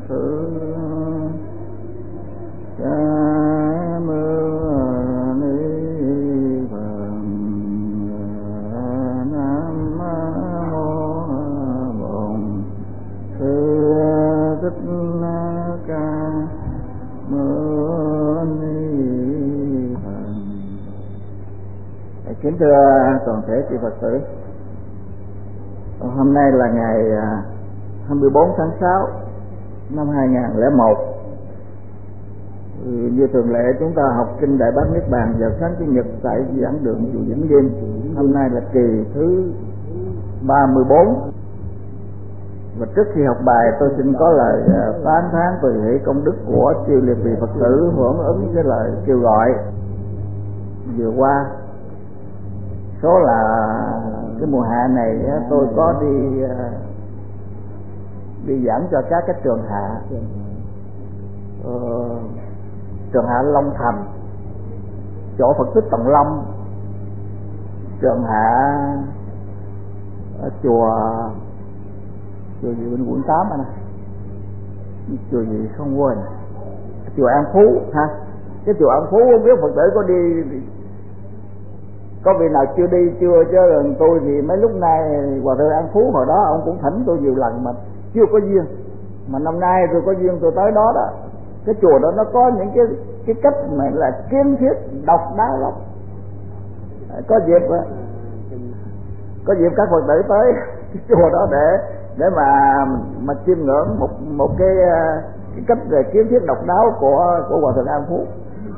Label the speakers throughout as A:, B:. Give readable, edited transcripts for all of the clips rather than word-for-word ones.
A: sự. Cảm ơn Ni Phật. Nam mô Bổn Sư Thích Ca Mâu Ni Phật. Kính thưa toàn thể chư Phật tử, hôm nay là ngày 24 tháng 6 năm 2001. Như thường lệ chúng ta học kinh Đại Bát Niết Bàn vào sáng Chủ nhật tại giảng đường chùa Vĩnh Nghiêm. Hôm nay là kỳ thứ 34. Và trước khi học bài, tôi xin có lời tán thán tùy hỷ công đức của chư liệt vị Phật tử hưởng ứng với lời kêu gọi vừa qua. Số là cái mùa hạ này tôi có đi giảng cho các cái trường hạ, trường hạ Long Thành, chỗ Phật tích Tòng Long, trường hạ ở chùa gì bên quận 8 này, chùa gì không quên, chùa An Phú ha. Cái chùa An Phú không biết Phật tử có đi, có vị nào chưa đi chưa, chứ lần tôi thì mấy lúc nay Hòa Thượng An Phú hồi đó ông cũng thỉnh tôi nhiều lần mà chưa có duyên, mà năm nay tôi có duyên tôi tới đó đó. Cái chùa đó nó có những cái cách mà là kiến thiết độc đáo lắm. Có dịp các Phật tử tới cái chùa đó để mà chiêm ngưỡng một cái cách về kiến thiết độc đáo của Hòa Thượng An Phú.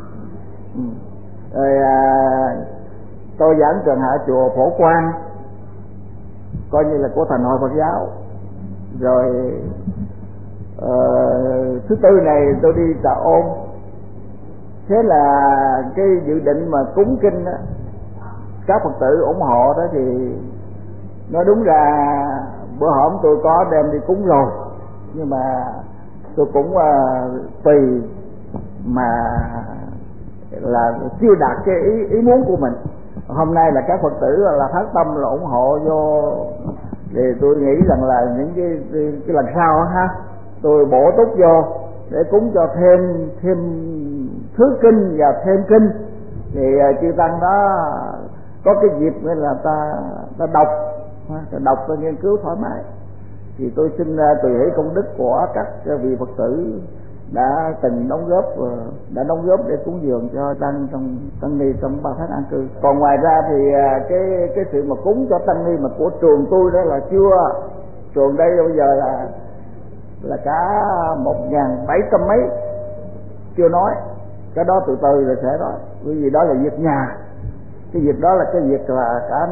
A: Rồi tôi giảng trường hạ chùa Phổ Quang, coi như là của Thành Hội Phật giáo. Rồi thứ tư này tôi đi Trà Ôn. Thế là cái dự định mà cúng kinh đó, các Phật tử ủng hộ đó, thì nói đúng ra bữa hổm tôi có đem đi cúng rồi, nhưng mà tôi cũng tùy mà là chưa đạt cái ý muốn của mình. Hôm nay là các Phật tử là phát tâm là ủng hộ vô, thì tôi nghĩ rằng là những cái lần sau ha, tôi bổ túc vô để cúng cho thêm thứ kinh và thêm kinh. Thì chư tăng đó có cái dịp nên là ta đọc ta nghiên cứu thoải mái. Thì tôi xin tùy hỷ công đức của các vị Phật tử đã từng đóng góp để cúng dường cho tăng ni trong 3 tháng an cư. Còn ngoài ra thì cái sự mà cúng cho tăng ni mà của trường tôi đó là chưa. Trường đây bây giờ là cả 1.700 mấy, chưa nói. Cái đó từ từ rồi sẽ nói, bởi vì đó là việc nhà. Cái việc đó là cái việc là cả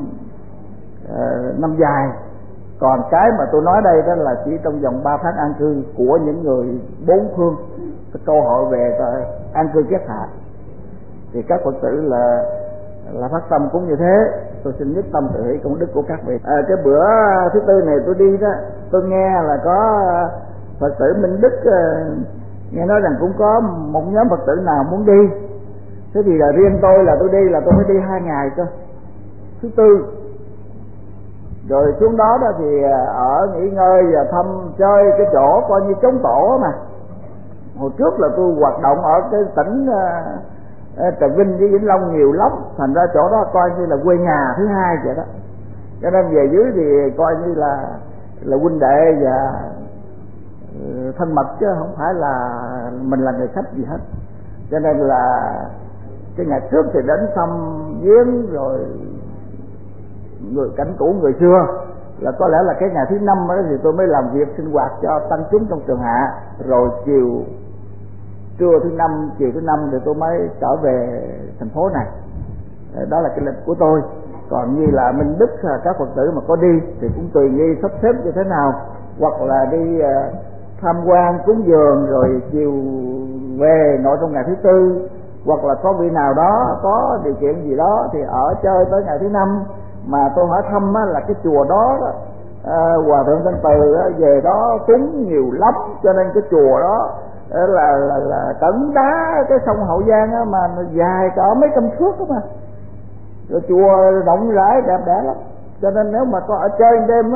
A: năm dài. Còn cái mà tôi nói đây đó là chỉ trong vòng 3 tháng an cư của những người bốn phương, cái câu hỏi về an cư kết hạ. Thì các Phật tử là phát tâm cũng như thế. Tôi xin nhất tâm tự hỷ công đức của các vị. Cái bữa thứ tư này tôi đi đó, tôi nghe là có Phật tử Minh Đức nghe nói rằng cũng có một nhóm Phật tử nào muốn đi. Thế thì là riêng tôi là tôi đi là tôi phải đi 2 ngày cơ. Thứ tư rồi xuống đó thì ở nghỉ ngơi và thăm chơi cái chỗ coi như chống tổ mà. Hồi trước là tôi hoạt động ở cái tỉnh Trà Vinh với Vĩnh Long nhiều lắm, thành ra chỗ đó coi như là quê nhà thứ hai vậy đó. Cho nên về dưới thì coi như là huynh đệ và thân mật, chứ không phải là mình là người khách gì hết. Cho nên là cái ngày trước thì đến thăm viếng rồi người cảnh cũ người xưa, là có lẽ là cái ngày thứ 5 đó thì tôi mới làm việc sinh hoạt cho tăng chúng trong trường hạ. Rồi trưa thứ 5 chiều thứ 5 thì tôi mới trở về thành phố này. Đó là cái lịch của tôi. Còn như là Minh Đức các Phật tử mà có đi thì cũng tùy nghi sắp xếp như thế nào, hoặc là đi tham quan cúng dường rồi chiều về nội trong ngày thứ tư, hoặc là có vị nào đó có điều kiện gì đó thì ở chơi tới ngày thứ 5. Mà tôi hỏi thăm là cái chùa đó, Hòa Thượng Thanh Từ về đó cúng nhiều lắm, cho nên cái chùa đó là tấn đá cái sông Hậu Giang mà nó dài cả mấy trăm thước đó mà. Rồi chùa rộng rãi đẹp đẽ lắm, cho nên nếu mà có ở chơi đêm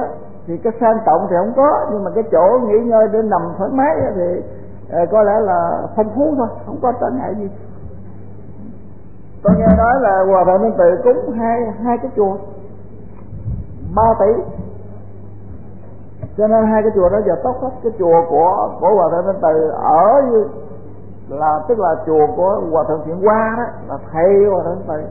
A: thì cái sang trọng thì không có, nhưng mà cái chỗ nghỉ ngơi để nằm thoải mái thì có lẽ là phong phú thôi, không có trở ngại gì. Tôi nghe nói là Hòa Thượng Minh Từ cúng hai cái chùa 3 tỷ, cho nên hai cái chùa đó giờ tốt hết. Cái chùa của Hòa Thượng Minh Từ ở là tức là chùa của Hòa Thượng Thiện Hoa đó, là thầy Hòa Thượng Minh Từ,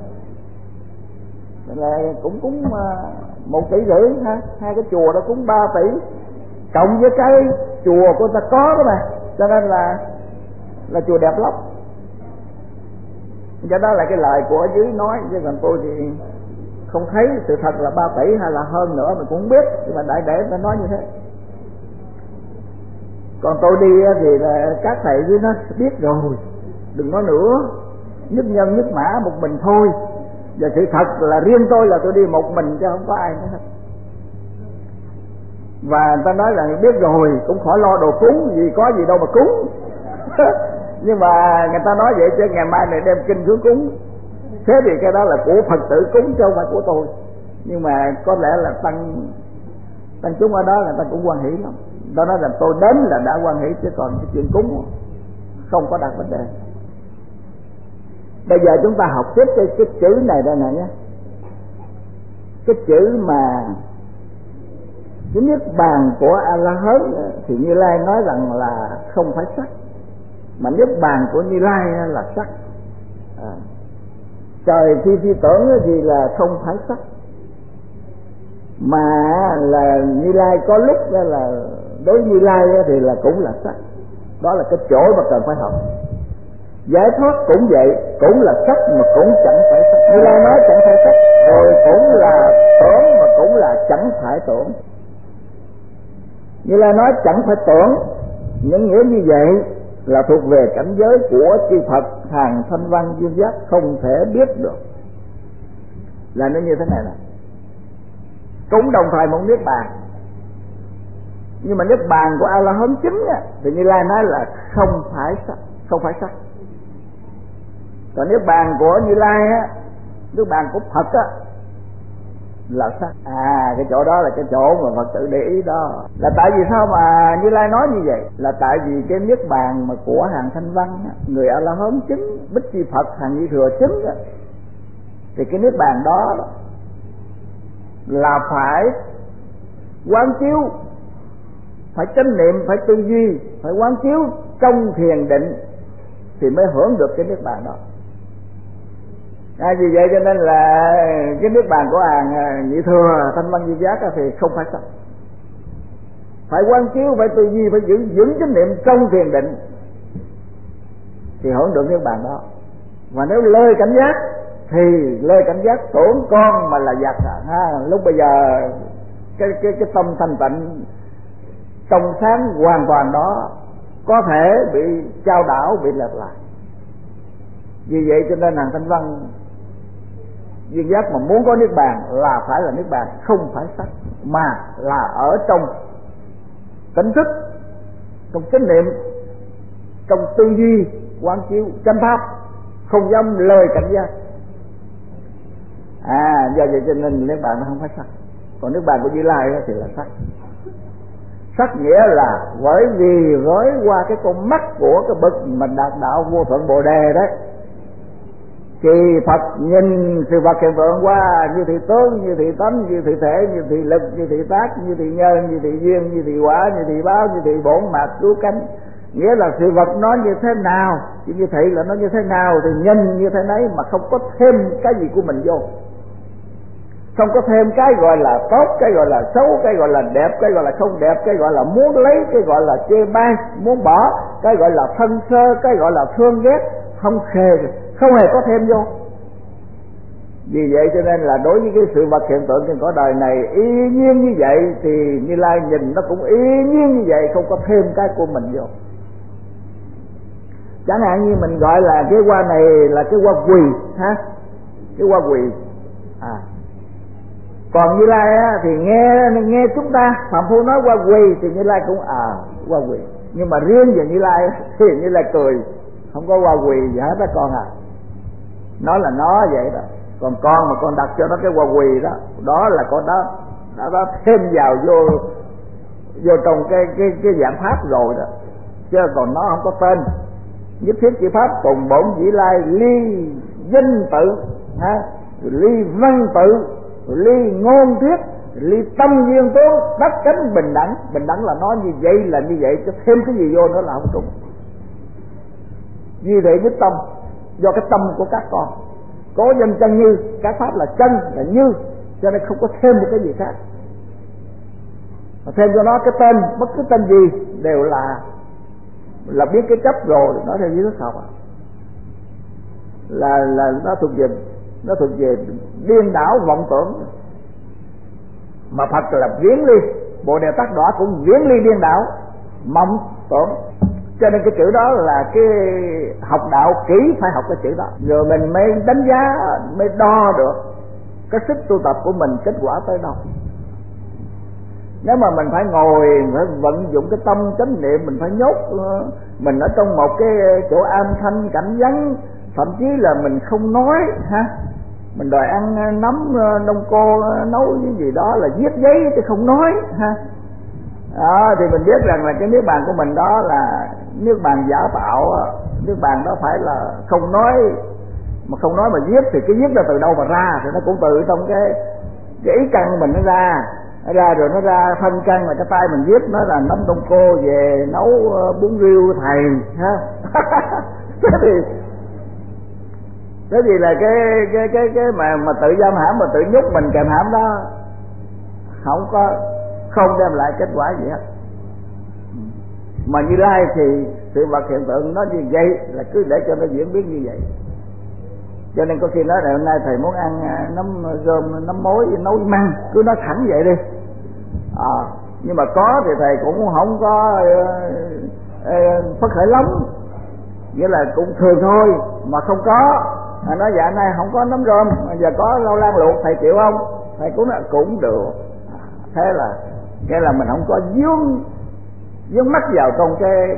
A: là cũng cúng 1,5 tỷ ha. Hai cái chùa đó cúng 3 tỷ, cộng với cái chùa của ta có đó mà, cho nên là chùa đẹp lắm. Cho đó là cái lời của ở dưới nói, chứ còn tôi thì không thấy sự thật là 3 tỷ hay là hơn nữa mình cũng không biết, nhưng mà đại để người ta nói như thế. Còn tôi đi thì là các thầy với nó biết rồi, đừng nói nữa, nhất nhân nhất mã một mình thôi. Và sự thật là riêng tôi là tôi đi một mình chứ không có ai nữa hết. Và người ta nói là biết rồi cũng khỏi lo đồ cúng, vì có gì đâu mà cúng. Nhưng mà người ta nói vậy chứ ngày mai này đem kinh xuống cúng, thế thì cái đó là của Phật tử cúng chứ không phải của tôi. Nhưng mà có lẽ là tăng chúng ở đó là ta cũng hoan hỷ lắm. Đó nói là tôi đến là đã hoan hỷ, chứ còn cái chuyện cúng không có đặt vấn đề. Bây giờ chúng ta học tiếp cái chữ này đây nè nhé. Cái chữ mà cái niết bàn của A-la-hán thì Như Lai nói rằng là không phải sắc, mà niết bàn của Như Lai là sắc. Trời phi tưởng thì là không phải sắc, mà là Như Lai có lúc đó là đối với Như Lai thì là cũng là sắc. Đó là cái chỗ mà cần phải học. Giải thoát cũng vậy, cũng là sắc mà cũng chẳng phải sắc. Như Lai nói chẳng phải sắc, rồi cũng là tưởng mà cũng là chẳng phải tưởng. Như Lai nói chẳng phải tưởng, những nghĩa như vậy là thuộc về cảnh giới của chư Phật hàng thanh văn duyên giác không thể biết được. Là nó như thế này nè, cũng đồng thời một niết bàn, nhưng mà niết bàn của A-la-hán chính thì Như Lai nói là không phải sắc, không phải sắc. Còn niết bàn của Như Lai niết bàn của Phật là sắc. Cái chỗ đó là cái chỗ mà Phật tử để ý đó. Là tại vì sao mà Như Lai nói như vậy? Là tại vì cái niết bàn mà của hàng thanh văn, người A-la-hán chứng, Bích Chi Phật hàng Di Thừa chứng thì cái niết bàn đó là phải quán chiếu, phải chánh niệm, phải tư duy, phải quán chiếu trong thiền định thì mới hưởng được cái niết bàn đó. Vì vậy cho nên là cái niết bàn của hàng Nhị Thừa thanh văn duy giác thì không phải sắc, phải quán chiếu, phải tư duy, phải giữ chánh niệm trong thiền định thì hưởng được niết bàn đó. Và nếu lơi cảnh giác thì lơi cảnh giác tưởng con mà là giặc lúc bây giờ cái tâm thanh tịnh trong sáng hoàn toàn đó có thể bị chao đảo, bị lệch lại. Vì vậy cho nên hàng thanh văn duyên giác mà muốn có niết bàn là phải là niết bàn không phải sắc, mà là ở trong tỉnh thức, trong chánh niệm, trong tư duy quán chiếu chánh pháp, không dám lời cảnh giác. Do vậy cho nên niết bàn nó không phải sắc. Còn niết bàn của Như Lai thì là sắc. Sắc nghĩa là bởi vì với qua cái con mắt của cái bậc mà đạt đạo vô thượng Bồ Đề đấy, thì Phật nhìn sự vật hiện tượng qua như thị tướng, như thị tánh, như thị thể, như thị lực, như thị tác, như thị nhân, như thị duyên, như thị quả, như thị báo, như thị bổn mạt cứu cánh. Nghĩa là sự vật nó như thế nào, như thị là nó như thế nào thì nhìn như thế nấy, mà không có thêm cái gì của mình vô. Không có thêm cái gọi là tốt, cái gọi là xấu, cái gọi là đẹp, cái gọi là không đẹp, cái gọi là muốn lấy, cái gọi là chê bai, muốn bỏ, cái gọi là thân sơ, cái gọi là thương ghét, không hề có thêm vô. Vì vậy cho nên là đối với cái sự vật hiện tượng trên cõi đời này y nhiên như vậy thì Như Lai nhìn nó cũng y nhiên như vậy, không có thêm cái của mình vô. Chẳng hạn như mình gọi là cái hoa này là cái hoa quỳ cái hoa quỳ. Còn Như Lai thì nghe chúng ta phạm phu nói hoa quỳ thì Như Lai cũng hoa quỳ. Nhưng mà riêng về Như Lai thì Như Lai cười, không có hoa quỳ gì hết đó con nói là nó vậy đó. Còn con mà con đặt cho nó cái hoa quỳ đó, đó là con đó đã thêm vào vô trong cái dạng pháp rồi đó, chứ còn nó không có tên. Nhất thiết chỉ pháp cùng bổn dĩ lai, ly danh tự ha, ly văn tự, ly ngôn thuyết, ly tâm duyên tướng, tất cánh bình đẳng. Bình đẳng là nói như vậy là như vậy, chứ thêm cái gì vô nữa là không đúng. Duy thể với tâm, do cái tâm của các con cố danh chân như, các pháp là chân là như, cho nên không có thêm một cái gì khác. Mà thêm cho nó cái tên, bất cứ tên gì đều là biết cái chấp rồi. Nó theo dưới thức học là nó thuộc về điên đảo vọng tưởng. Mà Phật là viễn ly, Bồ Đề Tát Đọa cũng viễn ly điên đảo mộng tưởng. Cho nên cái chữ đó là cái học đạo kỹ phải học cái chữ đó, rồi mình mới đánh giá, mới đo được cái sức tu tập của mình kết quả tới đâu. Nếu mà mình phải ngồi, phải vận dụng cái tâm chánh niệm, mình phải nhốt mình ở trong một cái chỗ an thanh cảnh vắng, thậm chí là mình không nói ha, mình đòi ăn nấm đông cô nấu cái gì đó là viết giấy chứ không nói ha, đó, thì mình biết rằng là cái niết bàn của mình đó là niết bàn giả tạo. Niết bàn đó phải là không nói, mà không nói mà viết, thì cái viết là từ đâu mà ra? Thì nó cũng từ trong cái ý căn mình nó ra rồi nó ra phân căn, là cái tay mình viết nó là nấm đông cô về nấu bún riêu thầy ha. Thế thì là cái mà tự giam hãm, mà tự nhốt mình kèm hãm đó không đem lại kết quả gì hết. Mà Như Lai thì sự vật hiện tượng nó như vậy, là cứ để cho nó diễn biến như vậy. Cho nên có khi nói là hôm nay thầy muốn ăn nấm rơm, nấm mối, nấu măng, cứ nói thẳng vậy đi. Nhưng mà có thì thầy cũng không có phấn khởi lắm, nghĩa là cũng thường thôi. Mà không có, nói dạ nay không có nấm rơm, giờ có rau lan luộc, thầy chịu không? Thầy cũng nói cũng được. Thế là nghĩa là mình không có dướng mắt vào trong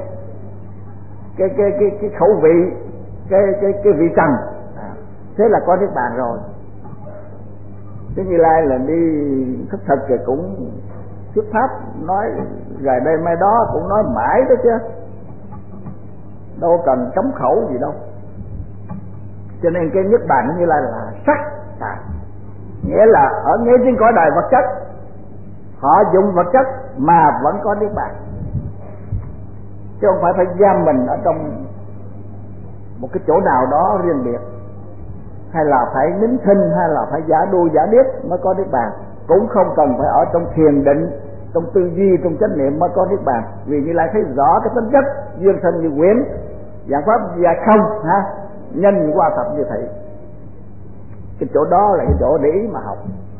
A: cái khẩu vị, cái vị trần. Thế là có niết bàn rồi. Thế Như Lai là đi khất thực thì cũng thuyết pháp, nói ngày đây mai đó cũng nói mãi đó chứ, đâu cần cấm khẩu gì đâu. Cho nên cái niết bàn Như Lai là sắc, nghĩa là ở ngay trên cõi đời vật chất, họ dùng vật chất mà vẫn có niết bàn, chứ không phải giam mình ở trong một cái chỗ nào đó riêng biệt, hay là phải nín thinh, hay là phải giả đu giả điếc mới có niết bàn. Cũng không cần phải ở trong thiền định, trong tư duy, trong chánh niệm mới có niết bàn. Vì Như Lai thấy rõ cái tính chất duyên sinh như quyển, dạng pháp và không ha, nhân qua thập như thị. Cái chỗ đó là cái chỗ để ý mà học,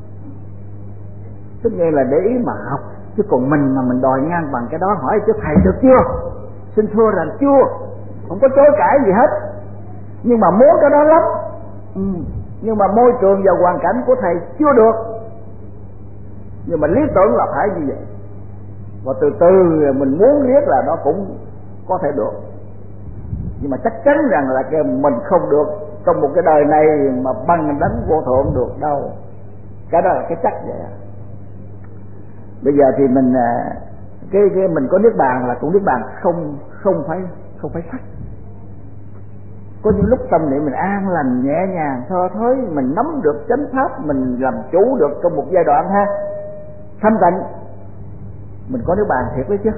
A: tất nhiên là để ý mà học. Chứ còn mình mà mình đòi ngang bằng cái đó, hỏi chứ thầy được chưa, xin thưa rằng chưa, không có chối cãi gì hết. Nhưng mà muốn cái đó lắm, nhưng mà môi trường và hoàn cảnh của thầy chưa được. Nhưng mà lý tưởng là phải như vậy, và từ từ mình muốn biết là nó cũng có thể được. Nhưng mà chắc chắn rằng là cái mình không được trong một cái đời này mà bằng đấng vô thượng được đâu. Cái đó là cái chắc vậy. Bây giờ thì mình cái mình có niết bàn là cũng niết bàn không phải sắc. Có những lúc tâm niệm mình an lành nhẹ nhàng thơ thới, mình nắm được chánh pháp, mình làm chủ được trong một giai đoạn ha, thanh tịnh, mình có niết bàn thiệt đấy chứ.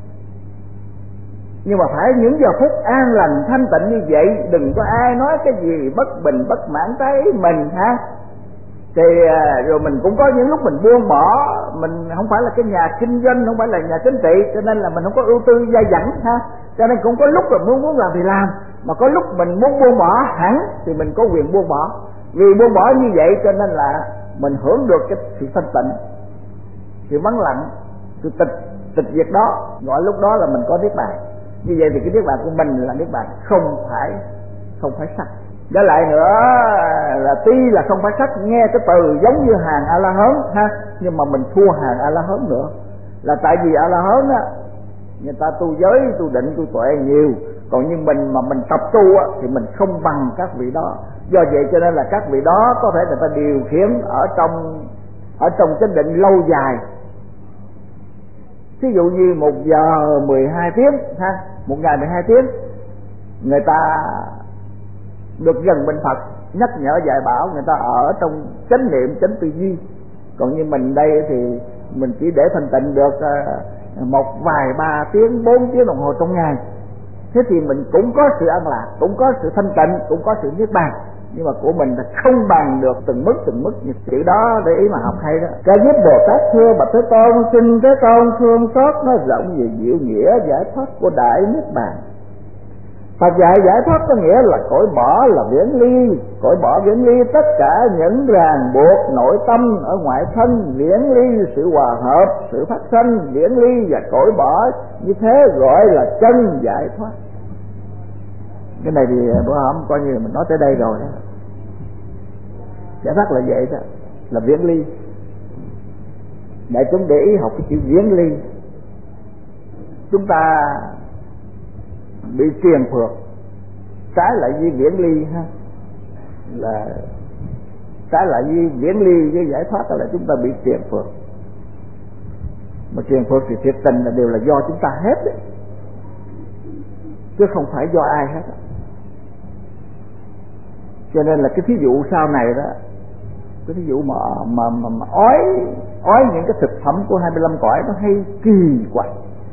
A: Nhưng mà phải những giờ phút an lành thanh tịnh như vậy, đừng có ai nói cái gì bất bình bất mãn tới mình ha. Thì rồi mình cũng có những lúc mình buông bỏ, mình không phải là cái nhà kinh doanh, không phải là nhà chính trị, cho nên là mình không có ưu tư dai dẳng ha. Cho nên cũng có lúc là muốn làm thì làm, mà có lúc mình muốn buông bỏ hẳn thì mình có quyền buông bỏ. Vì buông bỏ như vậy cho nên là mình hưởng được cái sự thanh tịnh, sự vắng lặng, sự tịch diệt đó, gọi lúc đó là mình có niết bàn. Như vậy thì cái niết bàn của mình là niết bàn không phải sắc. Trở lại nữa là tuy là không phải sắc, nghe cái từ giống như hàng A La Hán ha, nhưng mà mình thua hàng A La Hán nữa. Là tại vì A La Hán á, người ta tu giới, tu định, tu tuệ nhiều, còn như mình mà mình tập tu á thì mình không bằng các vị đó. Do vậy cho nên là các vị đó có thể người ta điều khiển ở trong ở trong chánh định lâu dài. Ví dụ như 1 giờ 12 tiếng ha, 1 ngày 12 tiếng, người ta được gần bên Phật, nhắc nhở dạy bảo, người ta ở trong chánh niệm, chánh tư duy. Còn như mình đây thì mình chỉ để thanh tịnh được một vài 3 tiếng 4 tiếng đồng hồ trong ngày. Thế thì mình cũng có sự an lạc, cũng có sự thanh tịnh, cũng có sự niết bàn, nhưng mà của mình là không bằng được từng mức như chữ đó. Để ý mà học hay đó. Ca Diếp Bồ Tát thưa Bạch Thế Tôn, xin Thế Tôn thương xót nói rộng về diệu nghĩa giải thoát của đại niết bàn. Phật dạy giải thoát có nghĩa là cởi bỏ, là viễn ly, cởi bỏ viễn ly tất cả những ràng buộc nội tâm ở ngoại thân, viễn ly sự hòa hợp, sự phát sanh, viễn ly và cởi bỏ, như thế gọi là chân giải thoát. Cái này thì bữa hôm coi như mình nói tới đây rồi đó. Giải thoát là vậy đó, là viễn ly. Đại chúng để ý học cái chữ viễn ly, chúng ta bị truyền phược. Trái lại với viễn ly ha, là trái lại với viễn ly với giải thoát là chúng ta bị truyền phược. Mà truyền phược thì thiệt tình là đều là do chúng ta hết đấy, chứ không phải do ai hết. Cho nên là cái thí dụ sau này đó, cái thí dụ mà ói những cái thực phẩm của 25 cõi nó hay kỳ quặc.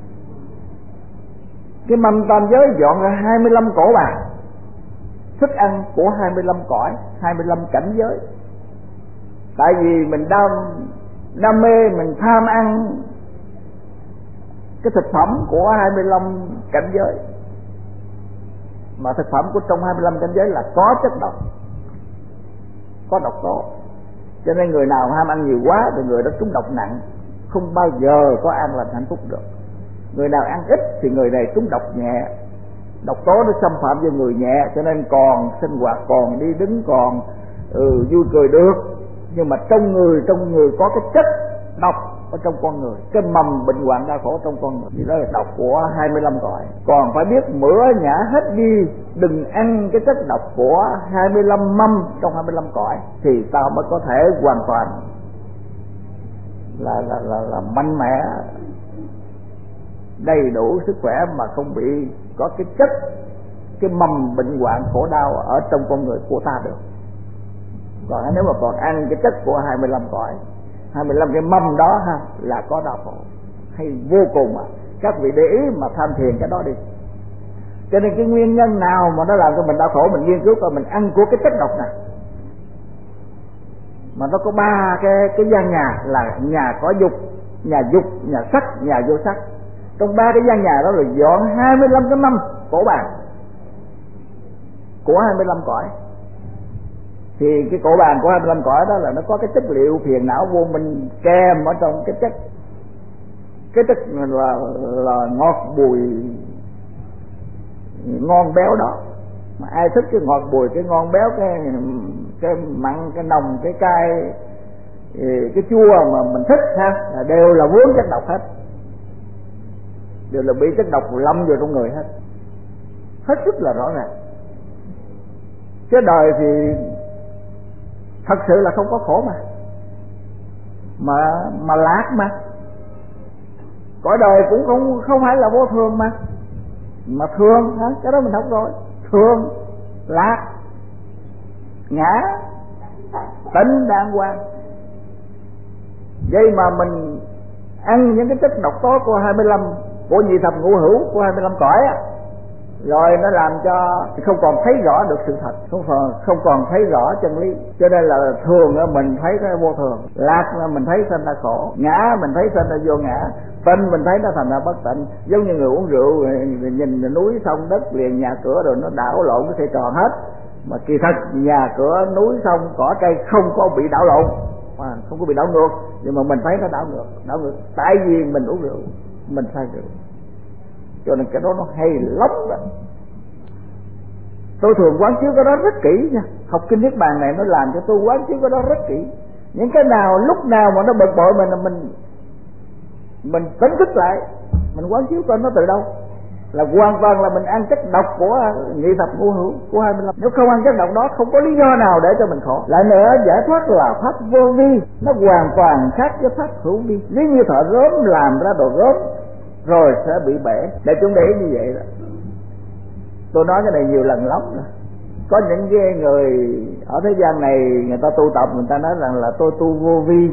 A: Cái mâm tam giới dọn ra 25 cổ bàn, thức ăn của 25 cõi, 25 cảnh giới. Tại vì mình đam mê, mình tham ăn cái thực phẩm của 25 cảnh giới. Mà thực phẩm của trong 25 cảnh giới là có chất độc, có độc tố. Cho nên người nào ham ăn nhiều quá thì người đó trúng độc nặng, không bao giờ có an lành hạnh phúc được. Người nào ăn ít thì người này trúng độc nhẹ, độc tố nó xâm phạm vô người nhẹ, cho nên còn sinh hoạt, còn đi đứng, còn vui cười được. Nhưng mà trong người có cái chất độc ở trong con người, cái mầm bệnh hoạn đau khổ trong con người, thì đó là độc của 25 cõi. Còn phải biết mửa nhả hết đi, đừng ăn cái chất độc của 25 mâm trong 25 cõi, thì ta mới có thể hoàn toàn là mạnh mẽ, đầy đủ sức khỏe mà không bị có cái chất, cái mầm bệnh hoạn khổ đau ở trong con người của ta được. Còn nếu mà còn ăn cái chất của 25 cõi, 25 cái mâm đó ha, là có đau khổ hay vô cùng à. Các vị để ý mà tham thiền cái đó đi. Cho nên cái nguyên nhân nào mà nó làm cho mình đau khổ, mình nghiên cứu coi mình ăn của cái chất độc này. Mà nó có 3 cái gian nhà, là nhà có dục, nhà sắc, nhà vô sắc. Trong 3 cái gian nhà đó là dọn 25 cái mâm cổ bàn của 25 cõi. Thì cái cổ bàn của 25 cõi đó là nó có cái chất liệu phiền não vô minh kèm ở trong cái chất là ngọt bùi ngon béo đó. Mà ai thích cái ngọt bùi, cái ngon béo, cái mặn, cái nồng, cái cay, cái chua mà mình thích ha, là đều là vướng chất độc hết, đều là bị chất độc lâm vào trong người hết. Hết sức là rõ ràng. Cái đời thì thật sự là không có khổ mà lạc mà. Cõi đời cũng không phải là vô thường mà thường hả? Cái đó mình học rồi. Thường, lạc, ngã, tịnh, đàng hoàng. Vậy mà mình ăn những cái chất độc tố của 25, của nhị thập ngũ hữu của 25 cõi á, rồi nó làm cho không còn thấy rõ được sự thật, không còn thấy rõ chân lý. Cho nên là thường mình thấy cái vô thường, lạc là mình thấy sanh ra khổ, ngã mình thấy sanh ra vô ngã, tịnh mình thấy nó thành ra bất tịnh. Giống như người uống rượu nhìn núi sông đất liền nhà cửa rồi nó đảo lộn cái xoay tròn hết, mà kỳ thật nhà cửa núi sông cỏ cây không có bị đảo lộn, không có bị đảo ngược, nhưng mà mình thấy nó đảo ngược tại vì mình uống rượu, mình say rượu. Cho nên cái đó nó hay lắm đó. Tôi thường quán chiếu cái đó rất kỹ nha. Học kinh Niết Bàn này nó làm cho tôi quán chiếu cái đó rất kỹ. Những cái nào lúc nào mà nó bực bội mình tỉnh thức lại, mình quán chiếu coi nó từ đâu. là hoàn toàn là mình ăn chất độc của nhị thập ngũ hữu của 25. Nếu không ăn chất độc đó không có lý do nào để cho mình khổ. Lại nữa, giải thoát là pháp vô vi, nó hoàn toàn khác với pháp hữu vi. Nếu như thợ gốm làm ra đồ gốm rồi sẽ bị bể, để chúng để ý như vậy đó. Tôi nói cái này nhiều lần lắm rồi. Có những cái người ở thế gian này người ta tu tập, người ta nói rằng là tôi tu vô vi,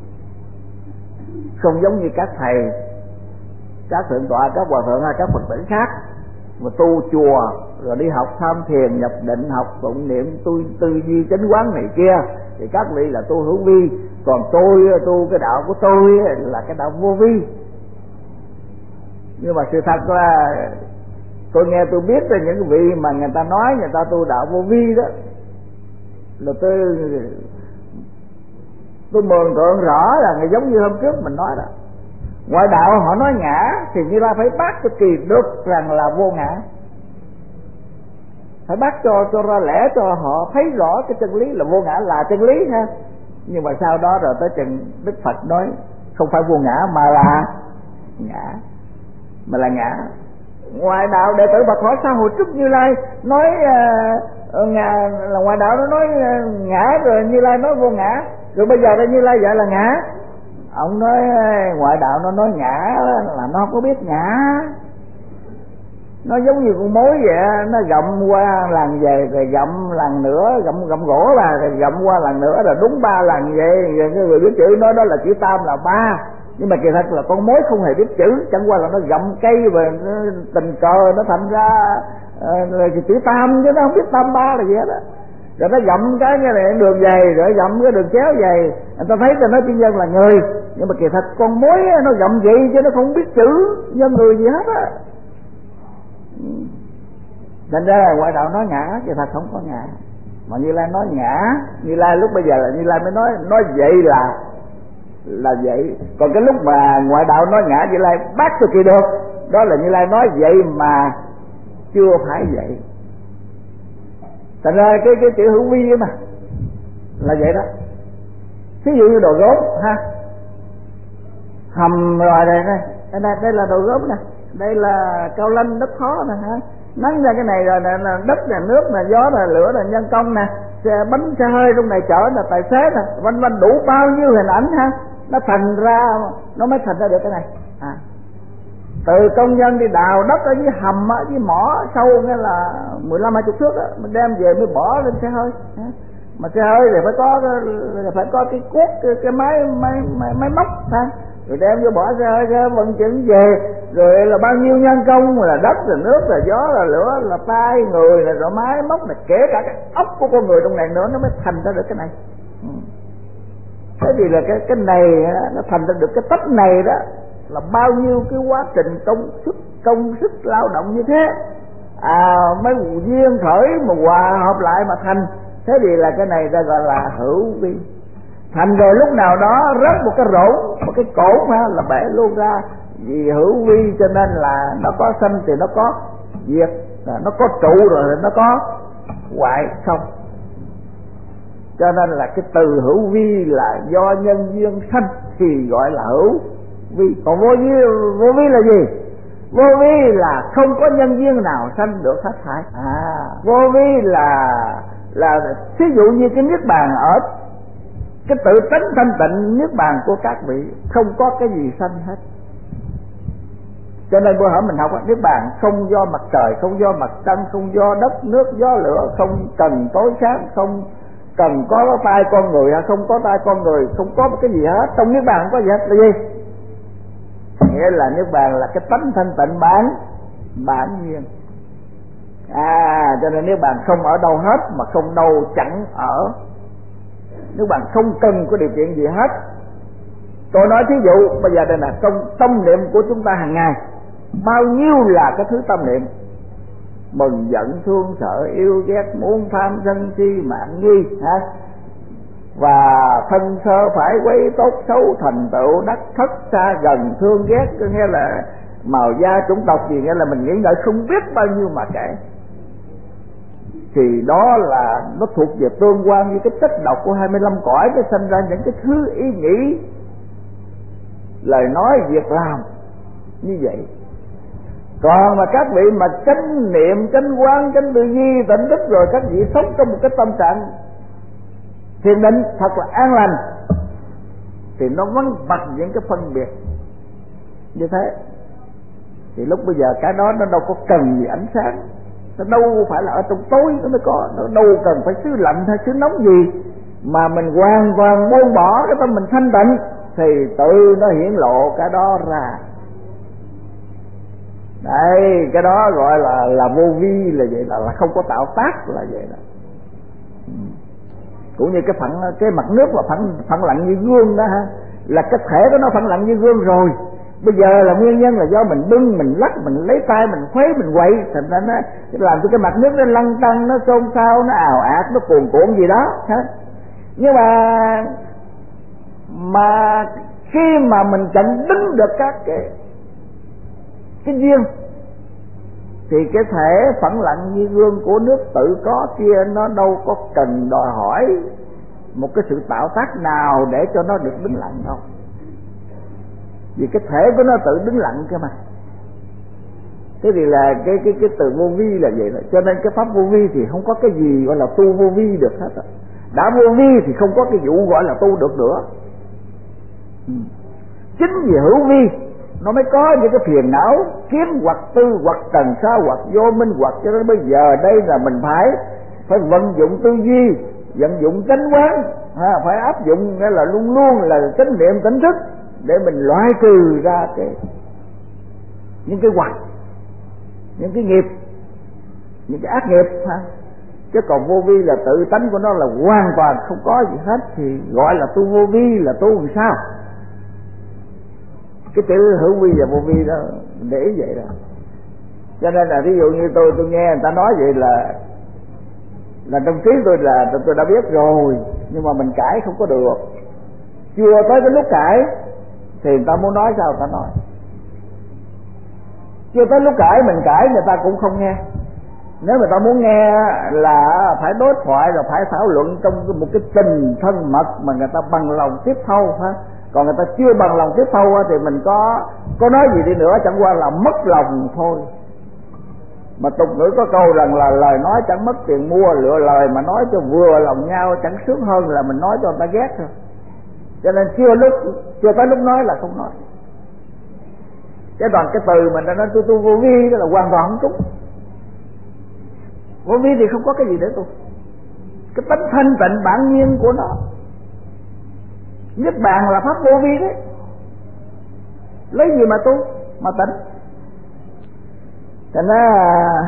A: không giống như các thầy, các thượng tọa, các hòa thượng hay các Phật tử khác mà tu chùa rồi đi học tham thiền, nhập định, học tụng niệm, tư duy chánh quán này kia, thì các vị là tu hữu vi, còn tôi tu cái đạo của tôi là cái đạo vô vi. Nhưng mà sự thật là tôi nghe tôi biết là những vị mà người ta nói người ta tu đạo vô vi đó, là tôi mường tượng rõ là người giống như hôm trước mình nói đó. Ngoại đạo họ nói ngã thì Như Lai phải bác cho kỳ được rằng là vô ngã, phải bác cho ra lẽ cho họ thấy rõ cái chân lý là vô ngã là chân lý ha. Nhưng mà sau đó rồi tới chừng Đức Phật nói không phải vô ngã mà là ngã. Ngoại đạo đệ tử Phật hỏi sao hồi trước Như Lai nói ngã là ngoại đạo, nó nói ngã rồi Như Lai nói vô ngã, rồi bây giờ đây Như Lai dạy là ngã. Ông nói ngoại đạo nó nói ngã là nó không có biết ngã, nó giống như con mối vậy, nó gặm qua lần về rồi gặm lần nữa, gặm gỗ là rồi gặm qua lần nữa, rồi đúng 3 lần vậy. Rồi cái người biết chữ nói đó là chữ tam là 3, nhưng mà kỳ thật là con mối không hề biết chữ, chẳng qua là nó gặm cây và nó tình cờ nó thành ra là chữ tam, chứ nó không biết tam 3 là gì hết á. Rồi nó gặm cái này đường dày, rồi gặm cái đường chéo dày, người ta thấy cho nó tiên nhân là người, nhưng mà kỳ thật con mối nó gặm vậy chứ nó không biết chữ nhân người gì hết á. Thành ra là ngoại đạo nói ngã, kỳ thật không có ngã, mà Như Lai nói ngã. Như Lai lúc bây giờ là Như Lai mới nói vậy là vậy. Còn cái lúc mà ngoại đạo nói ngã Như Lai bác cho kỳ được, đó là Như Lai nói vậy mà chưa phải vậy. Thành ra cái chữ hữu vi mà là vậy đó. Ví dụ như đồ gốm ha, hầm rồi đây là đồ gốm nè, đây là cao lanh đất khó nè ha, nắng ra cái này rồi là đất là nước là gió là lửa là nhân công nè, bánh xe hơi trong này chở là tài xế nè, vân đủ bao nhiêu hình ảnh ha, nó thành ra nó mới thành ra được cái này. Từ công nhân đi đào đất ở dưới hầm á, dưới mỏ sâu nghĩa là 15-20 thước á, mình đem về mới bỏ lên xe hơi. Mà xe hơi thì phải có cái cuốc, cái máy móc ha, rồi đem vô bỏ xe hơi vận chuyển về, rồi là bao nhiêu nhân công, là đất là nước là gió là lửa là tay người là rồi máy móc, là kể cả cái óc của con người trong này nữa, nó mới thành ra được cái này. Thế thì là cái này nó thành ra được cái tách này đó là bao nhiêu cái quá trình công sức lao động như thế, mấy duyên khởi mà hòa hợp lại mà thành. Thế thì là cái này ta gọi là hữu vi. Thành rồi lúc nào đó rớt một cái rỗng, một cái cổn là bể luôn ra. Vì hữu vi cho nên là nó có sanh thì nó có diệt, nó có trụ rồi thì nó có hoại không. Cho nên là cái từ hữu vi là do nhân duyên sanh thì gọi là hữu vi. Còn vô vi là gì? Vô vi là không có nhân duyên nào sanh được hết thảy. Vô vi là thí dụ như cái niết bàn ở cái tự tánh thanh tịnh niết bàn của các vị, không có cái gì sanh hết. Cho nên bữa hổm mình học niết bàn không do mặt trời, không do mặt trăng, không do đất nước gió lửa, không cần tối sáng, không cần có tay con người hay không có tay con người, không có cái gì hết. Trong niết bàn không có gì hết là gì? Nghĩa là niết bàn là cái tánh thanh tịnh bản nhiên. Cho nên niết bàn không ở đâu hết, mà không đâu chẳng ở. Niết bàn không cần có điều kiện gì hết. Tôi nói thí dụ bây giờ đây là trong tâm niệm của chúng ta hàng ngày, bao nhiêu là cái thứ tâm niệm: mừng giận thương sợ yêu ghét muốn tham sân si mạn nghi ha, và thân sơ phải quấy tốt xấu thành tựu đắc thất xa gần thương ghét, có nghĩa là màu da chủng tộc gì, nghĩa là mình nghĩ ngợi không biết bao nhiêu mà kể. Thì đó là nó thuộc về tương quan với cái chất độc của 25 cõi, nó sinh ra những cái thứ ý nghĩ, lời nói, việc làm như vậy. Còn mà các vị mà chánh niệm, chánh quán, chánh tư duy, tỉnh thức, rồi các vị sống trong một cái tâm trạng thiền định thật là an lành, thì nó vắng bặt những cái phân biệt như thế. Thì lúc bây giờ cái đó nó đâu có cần gì ánh sáng, nó đâu phải là ở trong tối nó mới có, nó đâu cần phải xứ lạnh hay xứ nóng gì, mà mình hoàn toàn buông bỏ cái tâm mình thanh tịnh thì tự nó hiển lộ cái đó ra. Đây, cái đó gọi là vô vi, là vậy, là không có tạo tác, là vậy đó. Cũng như cái mặt nước mà phẳng lặng như gương đó ha, là cái thể của nó phẳng lặng như gương rồi. Bây giờ là nguyên nhân là do mình bưng, mình lắc, mình lấy tay mình khuấy, mình quậy, thành ra nó làm cho cái mặt nước nó lăn tăn, nó xôn xao, nó ào ạt, nó cuồn cuộn gì đó ha. Nhưng mà khi mà mình chặn đứng được các cái duyên, thì cái thể phẳng lặng như gương của nước tự có kia nó đâu có cần đòi hỏi một cái sự tạo tác nào để cho nó được đứng lặng đâu, vì cái thể của nó tự đứng lặng cơ mà. Thế thì là cái từ vô vi là vậy đó. Cho nên cái pháp vô vi thì không có cái gì gọi là tu vô vi được hết. Đã vô vi thì không có cái vụ gọi là tu được nữa. Chính vì hữu vi nó mới có những cái phiền não kiến hoặc tư hoặc trần sa hoặc vô minh hoặc. Cho nên bây giờ đây là mình phải vận dụng tư duy, vận dụng chánh quán, phải áp dụng, nghĩa là luôn luôn là chánh niệm tỉnh thức để mình loại trừ ra những cái hoặc, những cái nghiệp, những cái ác nghiệp ha. Chứ còn vô vi là tự tánh của nó là hoàn toàn không có gì hết, thì gọi là tu vô vi là tu làm sao? Cái chữ hữu vi và vô vi đó để ý vậy đó. Cho nên là ví dụ như tôi nghe người ta nói vậy là trong trí tôi là tôi đã biết rồi, nhưng mà mình cãi không có được. Chưa tới cái lúc cãi thì người ta muốn nói sao người ta nói, chưa tới lúc cãi mình cãi người ta cũng không nghe. Nếu người ta muốn nghe là phải đối thoại, rồi phải thảo luận trong một cái tình thân mật mà người ta bằng lòng tiếp thâu ha. Còn người ta chưa bằng lòng tiếp thâu thì mình có nói gì đi nữa chẳng qua là mất lòng thôi. Mà tục ngữ có câu rằng là lời nói chẳng mất tiền mua, lựa lời mà nói cho vừa lòng nhau chẳng sướng hơn là mình nói cho người ta ghét thôi. Cho nên chưa tới lúc nói là không nói. Cái đoàn cái từ mình đã nói tu vô vi đó là hoàn toàn không trúng. Vô vi thì không có cái gì để tu, cái tánh thanh tịnh bản nhiên của nó. Niết bàn là pháp vô vi đấy, lấy gì mà tu mà tịnh. Thành ra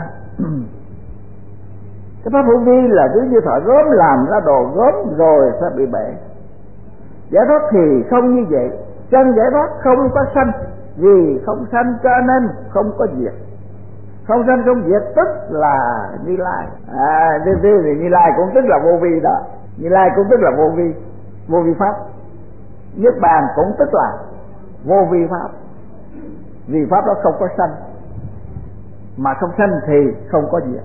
A: cái pháp vô vi là cứ như thợ gốm làm ra đồ gốm rồi sẽ bị bể. Giải thoát thì không như vậy, chân giải thoát không có sanh, vì không sanh cho nên không có diệt. Không sanh không diệt tức là Như Lai. Thì Như Lai cũng tức là vô vi đó. Như Lai cũng tức là vô vi pháp. Niết bàn cũng tức là vô vi pháp, vì pháp đó không có sanh, mà không sanh thì không có diệt.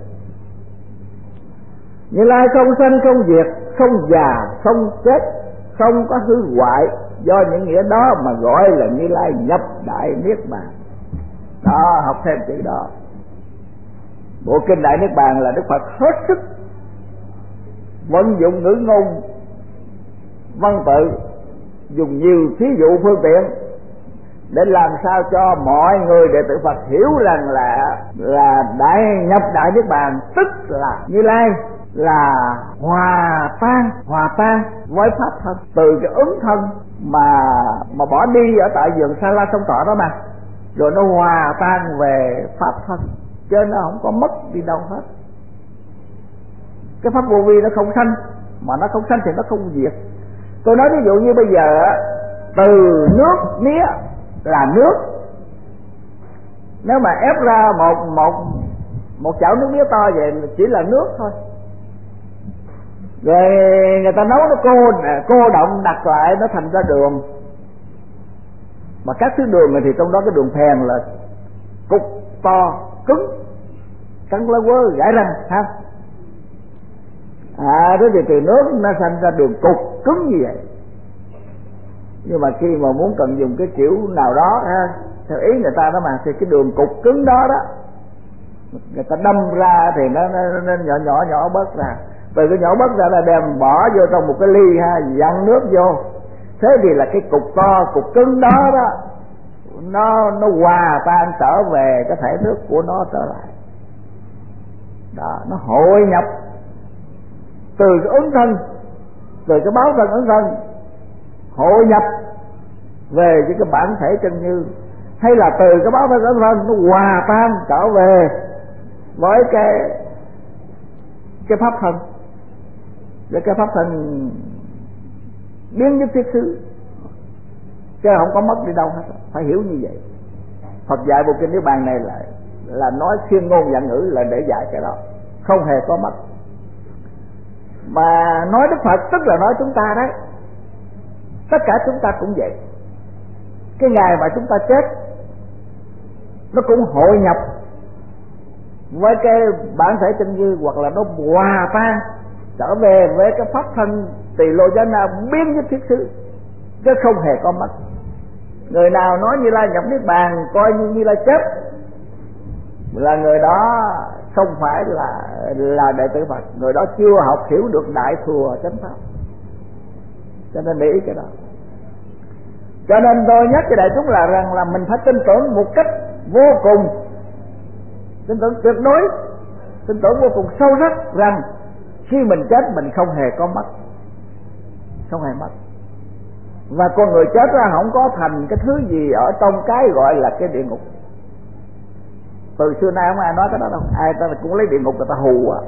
A: Như Lai không sanh không diệt, không già không chết, không có hư hoại. Do những nghĩa đó mà gọi là Như Lai nhập đại niết bàn. Đó, học thêm chữ đó. Bộ kinh Đại Niết Bàn là Đức Phật hết sức vận dụng ngữ ngôn văn tự, dùng nhiều thí dụ phương tiện để làm sao cho mọi người đệ tử Phật hiểu rằng là nhập đại niết bàn tức là Như Lai là hòa tan với pháp thân, từ cái ứng thân mà bỏ đi ở tại vườn Sa La Sông Thọ đó mà, rồi nó hòa tan về pháp thân, chứ nó không có mất đi đâu hết. Cái pháp vô vi nó không sanh, mà nó không sanh thì nó không diệt. Tôi nói ví dụ như bây giờ từ nước mía là nước, nếu mà ép ra một chảo nước mía to vậy chỉ là nước thôi, rồi người ta nấu nó cô động đặt lại nó thành ra đường. Mà các thứ đường này thì trong đó cái đường phèn là cục to cứng, cắn lá quơ gãi răng ha. Thế thì từ nước nó thành ra đường cục cứng như vậy. Nhưng mà khi mà muốn cần dùng cái kiểu nào đó ha, theo ý người ta đó mà, thì cái đường cục cứng đó đó người ta đâm ra thì nó nhỏ bớt ra, từ cái nhỏ bớt ra là đem bỏ vô trong một cái ly ha, dặn nước vô, thế thì là cái cục to cục cứng đó đó nó hòa tan trở về cái thể nước của nó trở lại đó, nó hội nhập từ cái ứng thân, từ cái báo thân ứng thân hội nhập về cái bản thể chân như, hay là từ cái báo thân ứng thân nó hòa tan trở về với cái pháp thân, với cái pháp thân biến nhất thiết xứ, chứ không có mất đi đâu hết. Phải hiểu như vậy. Phật dạy bộ kinh Niết Bàn này là nói thiên ngôn vạn ngữ là để dạy cái đó, không hề có mất. Mà nói Đức Phật tức là nói chúng ta đấy, tất cả chúng ta cũng vậy. Cái ngày mà chúng ta chết nó cũng hội nhập với cái bản thể chân như, hoặc là nó hòa tan trở về với cái pháp thân tỳ lô giá na biến nhất thiết xứ, chứ không hề có mất. Người nào nói Như Lai nhập Niết Bàn coi như Như Lai chết là người đó không phải là đệ tử Phật, người đó chưa học hiểu được đại thừa chánh pháp. Cho nên để ý cái đó. Cho nên tôi nhắc cho đại chúng là rằng là mình phải tin tưởng một cách vô cùng, tin tưởng tuyệt đối, tin tưởng vô cùng sâu sắc rằng khi mình chết mình không hề có mất, không hề mất. Và con người chết ra không có thành cái thứ gì ở trong cái gọi là cái địa ngục. Từ xưa nay không ai nói cái đó đâu, ai ta cũng lấy địa ngục người ta hù à.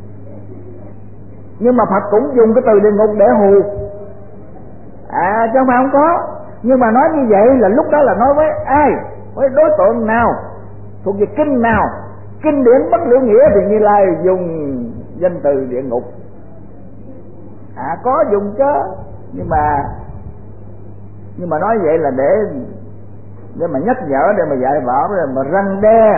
A: Nhưng mà Phật cũng dùng cái từ địa ngục để hù chứ không phải không có. Nhưng mà nói như vậy là lúc đó là nói với ai, với đối tượng nào, thuộc về kinh nào, kinh điển bất liễu nghĩa thì Như Lai dùng danh từ địa ngục. Có dùng chứ, nhưng mà nói vậy là để mà nhắc nhở, để mà dạy bảo, để mà răn đe.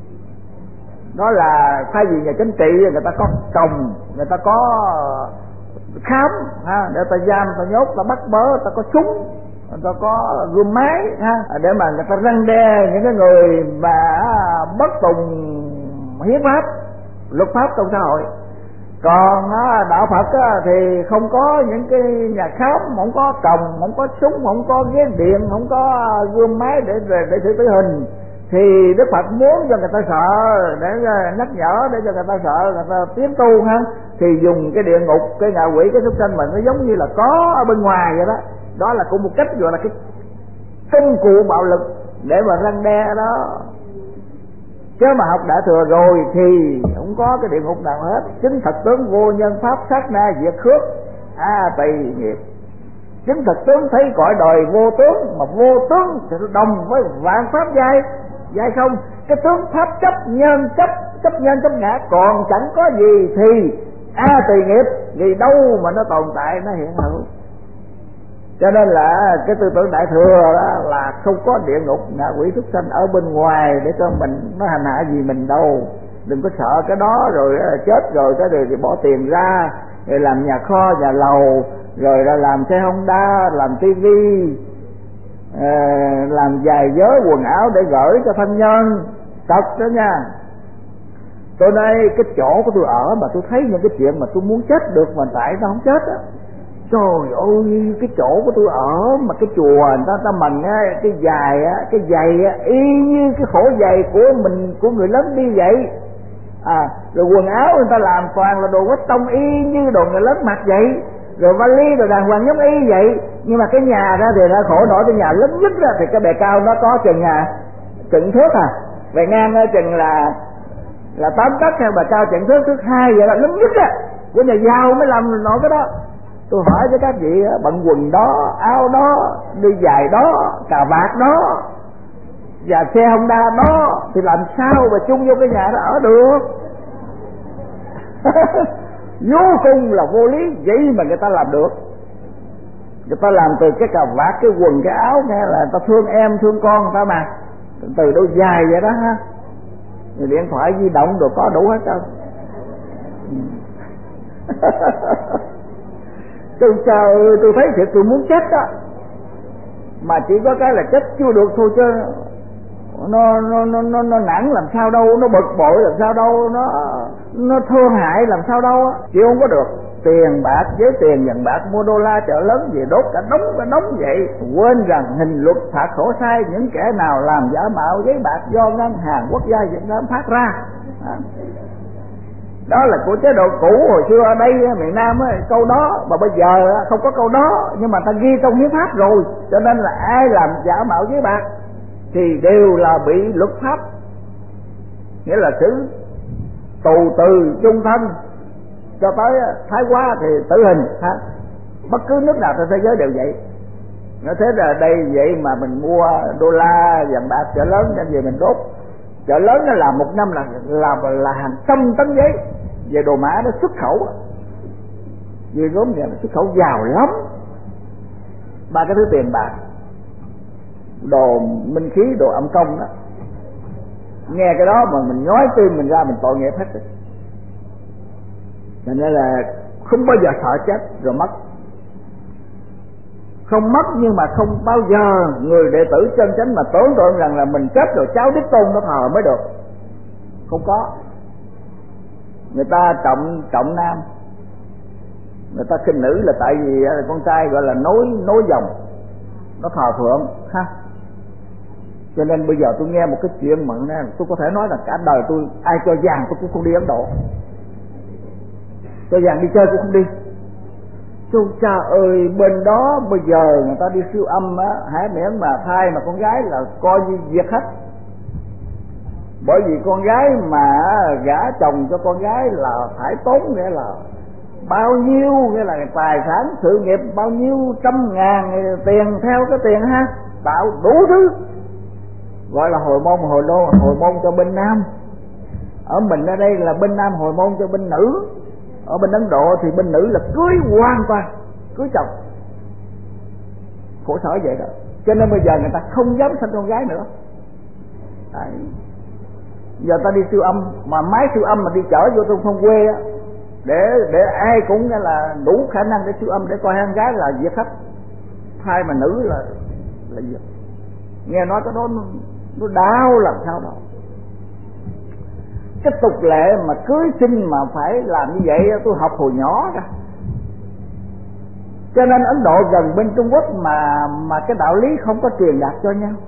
A: Đó là thay vì nhà chính trị người ta có còng, người ta có khám để ta giam, ta nhốt, ta bắt bớ, ta có súng, ta có gươm máy để mà người ta răn đe những cái người mà bất tùng hiến pháp, luật pháp trong xã hội. Còn đạo Phật thì không có những cái nhà khám, không có còng, không có súng, không có ghế điện, không có gươm máy để xử tử hình, thì Đức Phật muốn cho người ta sợ, để nhắc nhở, để cho người ta sợ, người ta tiến tu ha, thì dùng cái địa ngục, cái ngạ quỷ, cái súc sanh mình nó giống như là có ở bên ngoài vậy đó. Đó là cũng một cách gọi là cái công cụ bạo lực để mà răn đe đó. Chứ mà học Đại Thừa rồi thì không có cái địa ngục nào hết. Chính thật tướng vô nhân pháp sát na diệt khước tùy nghiệp. Chính thật tướng thấy cõi đời vô tướng, mà vô tướng thì đồng với vạn pháp giai không. Cái tướng pháp chấp nhân chấp ngã, còn chẳng có gì thì tùy nghiệp, vì đâu mà nó tồn tại, nó hiện hữu. Cho nên là cái tư tưởng Đại Thừa đó là không có địa ngục ngạ quỷ súc sanh ở bên ngoài để cho mình nó hành hạ gì mình đâu. Đừng có sợ cái đó, rồi chết rồi cái thì bỏ tiền ra, rồi làm nhà kho, nhà lầu, rồi làm xe Honda, làm tivi, làm giày vớ quần áo để gửi cho thân nhân. Thật đó nha. Tôi nói cái chỗ của tôi ở mà tôi thấy những cái chuyện mà tôi muốn chết được mà tại sao không chết á. Trời ơi, cái chỗ của tôi ở mà cái chùa người ta mần cái giày y như cái khổ giày của mình, của người lớn đi vậy. Rồi quần áo người ta làm toàn là đồ quách tông y như đồ người lớn mặc vậy, rồi vali rồi đàng hoàng giống y vậy. Nhưng mà cái nhà ra thì ra khổ nổi, cái nhà lớn nhất ra thì cái bề cao nó có chừng thước bề ngang chừng là 8 tấc, hay bề cao chừng thước 2 vậy là lớn nhất của nhà giàu mới làm nổi cái đó. Tôi hỏi với các vị, bận quần đó, áo đó, đi giày đó, cà vạt đó, và xe Honda đó, thì làm sao mà chung vô cái nhà đó ở được? Vô cùng là vô lý. Vậy mà người ta làm được. Người ta làm từ cái cà vạt, cái quần, cái áo, nghe là người ta thương em, thương con người ta mà. Từ đôi giày vậy đó ha. Rồi điện thoại di động rồi có đủ hết trơn. Tôi thấy thiệt tôi muốn chết đó. Mà chỉ có cái là chết chưa được thôi, chứ nó nản làm sao đâu, nó bực bội làm sao đâu, nó thương hại làm sao đâu, chịu không có được. Tiền bạc với tiền vàng bạc mua đô la chợ lớn về đốt cả đống vậy, quên rằng hình luật phạt khổ sai những kẻ nào làm giả mạo giấy bạc do ngân hàng quốc gia Việt Nam phát ra. Đó là của chế độ cũ hồi xưa ở đây miền Nam ấy, câu đó, mà bây giờ không có câu đó, nhưng mà ta ghi trong hiến pháp rồi, cho nên là ai làm giả mạo giấy bạc thì đều là bị luật pháp, nghĩa là xử tù từ chung thân cho tới thái quá thì tử hình ha. Bất cứ nước nào trên thế giới đều vậy. Nó thế là đây vậy mà mình mua đô la vàng bạc chợ lớn đem về mình đốt. Chợ lớn nó làm một năm là hàng trăm tấn giấy về đồ mã, nó xuất khẩu vì gốm nhà nó xuất khẩu giàu lắm. Ba cái thứ tiền bạc, đồ minh khí, đồ âm công đó, nghe cái đó mà mình nhói tim mình ra, mình tội nghiệp hết. Cho nên là không bao giờ sợ chết rồi mất. Không mất nhưng mà không bao giờ người đệ tử chân chánh mà tưởng tượng rằng là mình chết rồi cháu Đích Tôn nó thờ mới được. Không có. Người ta trọng nam, người ta khinh nữ là tại vì con trai gọi là nối dòng, nó thờ phượng ha. Cho nên bây giờ tôi nghe một cái chuyện mà tôi có thể nói là cả đời tôi ai cho vàng tôi cũng không đi Ấn Độ, cho vàng đi chơi cũng không đi. Chú cha ơi, bên đó bây giờ người ta đi siêu âm á, hả, miễn mà thai mà con gái là coi như việc hết. Bởi vì con gái mà gả chồng cho con gái là phải tốn, nghĩa là bao nhiêu, nghĩa là tài sản sự nghiệp bao nhiêu trăm ngàn tiền theo cái tiền ha, tạo đủ thứ, gọi là hồi môn cho bên nam. Ở mình ở đây là bên nam hồi môn cho bên nữ. Ở bên Ấn Độ thì bên nữ là cưới hoàn toàn, cưới chồng. Khổ sở vậy đó. Cho nên bây giờ người ta không dám sinh con gái nữa. Đấy. Giờ ta đi siêu âm, mà máy siêu âm mà đi chở vô trong thôn quê á, để ai cũng là đủ khả năng để siêu âm, để coi con gái là việc khách, thai mà nữ là việc. Nghe nói cái đó nó đau làm sao đó. Cái tục lệ mà cưới xin mà phải làm như vậy tôi học hồi nhỏ ra. Cho nên Ấn Độ gần bên Trung Quốc mà cái đạo lý không có truyền đạt cho nhau.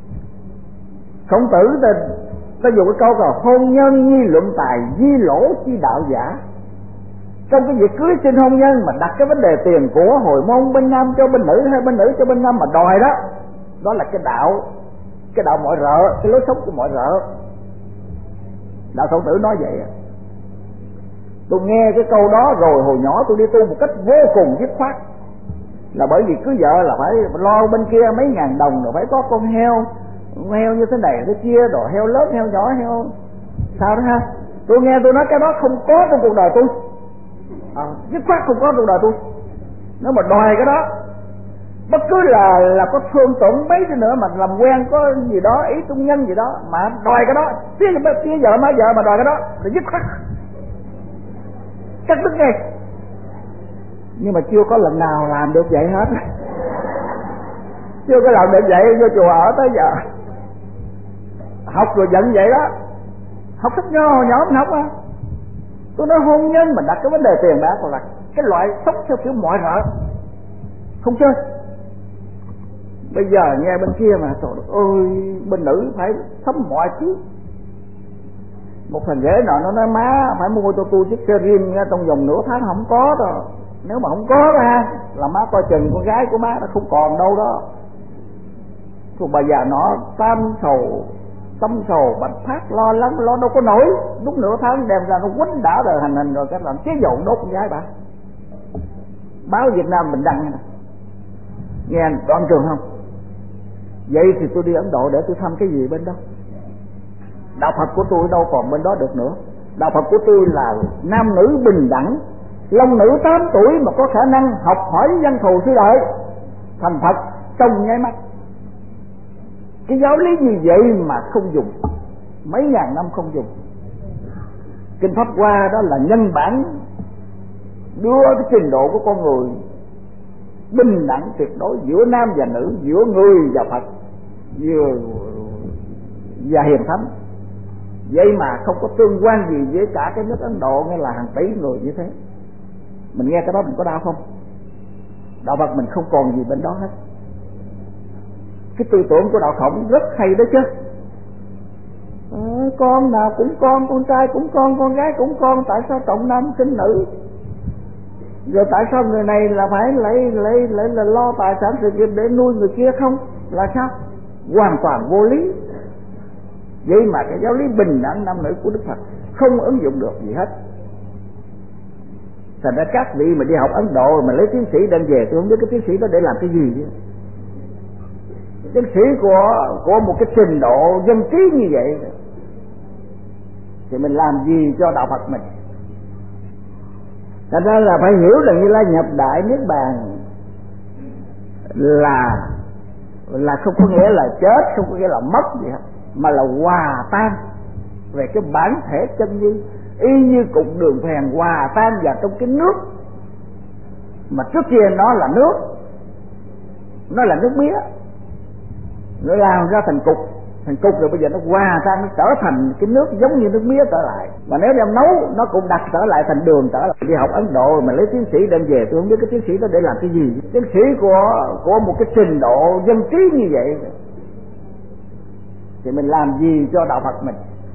A: Khổng Tử ta dùng cái câu là hôn nhân nhi luận tài, di lỗ chi đạo giả. Trong cái việc cưới xin hôn nhân mà đặt cái vấn đề tiền của hồi môn bên nam cho bên nữ hay bên nữ cho bên nam mà đòi đó, đó là cái đạo mọi rợ, cái lối sống của mọi rợ. Đạo Khổng Tử nói vậy. Tôi nghe cái câu đó rồi hồi nhỏ tôi đi tu một cách vô cùng dứt khoát. Là bởi vì cưới vợ là phải lo bên kia mấy ngàn đồng, rồi phải có con heo như thế này thế kia, rồi heo lớn heo nhỏ heo sao đó ha. Tôi nghe tôi nói cái đó không có trong cuộc đời tôi, dứt khoát không có trong cuộc đời tôi. Nếu mà đòi cái đó, bất cứ là có thương tổn mấy nữa mà làm quen có gì đó ý trung nhân gì đó mà đòi cái đó, phía vợ má vợ mà đòi cái đó là dứt khoát cắt đứt ngay. Nhưng mà chưa có lần nào làm được vậy hết. Chưa có làm được vậy, vô chùa ở tới giờ học rồi giận vậy đó. Học sách nho hồi nhỏ mình học á. Tôi nói hôn nhân mà đặt cái vấn đề tiền bạc là cái loại sống theo kiểu mọi rợ, không chơi. Bây giờ nghe bên kia mà trời ơi, bên nữ phải sắm mọi thứ. Một thằng ghế nọ nó nói má phải mua cho tôi chiếc xe riêng trong vòng nửa tháng không có đâu. Nếu mà không có ra là má coi chừng con gái của má nó không còn đâu đó. Rồi bà già nó tâm sầu bạch phát lo lắng lo đâu có nổi. Đúng nửa tháng đem ra nó quýnh đảo đời hành hình rồi cách làm chế dầu đốt con gái bà. Báo Việt Nam mình đăng nè, nghe đoạn trường không? Vậy thì tôi đi Ấn Độ để tôi thăm cái gì bên đó? Đạo Phật của tôi đâu còn bên đó được nữa. Đạo Phật của tôi là nam nữ bình đẳng, long nữ 8 tuổi mà có khả năng học hỏi văn thù sư đợi thành Phật trong nháy mắt. Cái giáo lý như vậy mà không dùng, mấy ngàn năm không dùng. Kinh Pháp Hoa đó là nhân bản đưa cái trình độ của con người bình đẳng tuyệt đối giữa nam và nữ, giữa người và Phật, vừa và hiền thánh, vậy mà không có tương quan gì với cả cái nước Ấn Độ nghe là hàng tỷ người như thế. Mình nghe cái đó mình có đau không? Đạo Phật mình không còn gì bên đó hết. Cái tư tưởng của đạo Khổng rất hay đó chứ. Con nào cũng con trai cũng con gái cũng con, tại sao trọng nam khinh nữ? Rồi tại sao người này là phải lấy là lo tài sản sự nghiệp để nuôi người kia không? Là sao? Hoàn toàn vô lý. Vậy mà cái giáo lý bình đẳng nam nữ của Đức Phật không ứng dụng được gì hết. Thành ra các vị mà đi học Ấn Độ mà lấy tiến sĩ đem về, tôi không biết cái tiến sĩ đó để làm cái gì vậy. Tiến sĩ của một cái trình độ dân trí như vậy thì mình làm gì cho đạo Phật mình? Thành ra là phải hiểu rằng Như Lai nhập Đại Niết Bàn là không có nghĩa là chết, không có nghĩa là mất gì hết, mà là hòa tan về cái bản thể chân như, y như cục đường phèn hòa tan vào trong cái nước mà trước kia nó là nước, nó là nước mía, nó làm ra thành cục rồi bây giờ nó hòa tan, nó trở thành cái nước giống như nước mía trở lại. Mà nếu đem nấu nó cũng đặt trở lại thành đường trở lại. Đi học Ấn Độ mà lấy tiến sĩ đem về, tôi không biết cái tiến sĩ đó để làm cái gì. Tiến sĩ của một cái trình độ dân trí như vậy thì mình làm gì cho đạo Phật mình?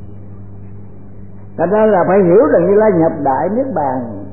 A: Thành ra là phải hiểu rằng Như Lai nhập Đại Niết Bàn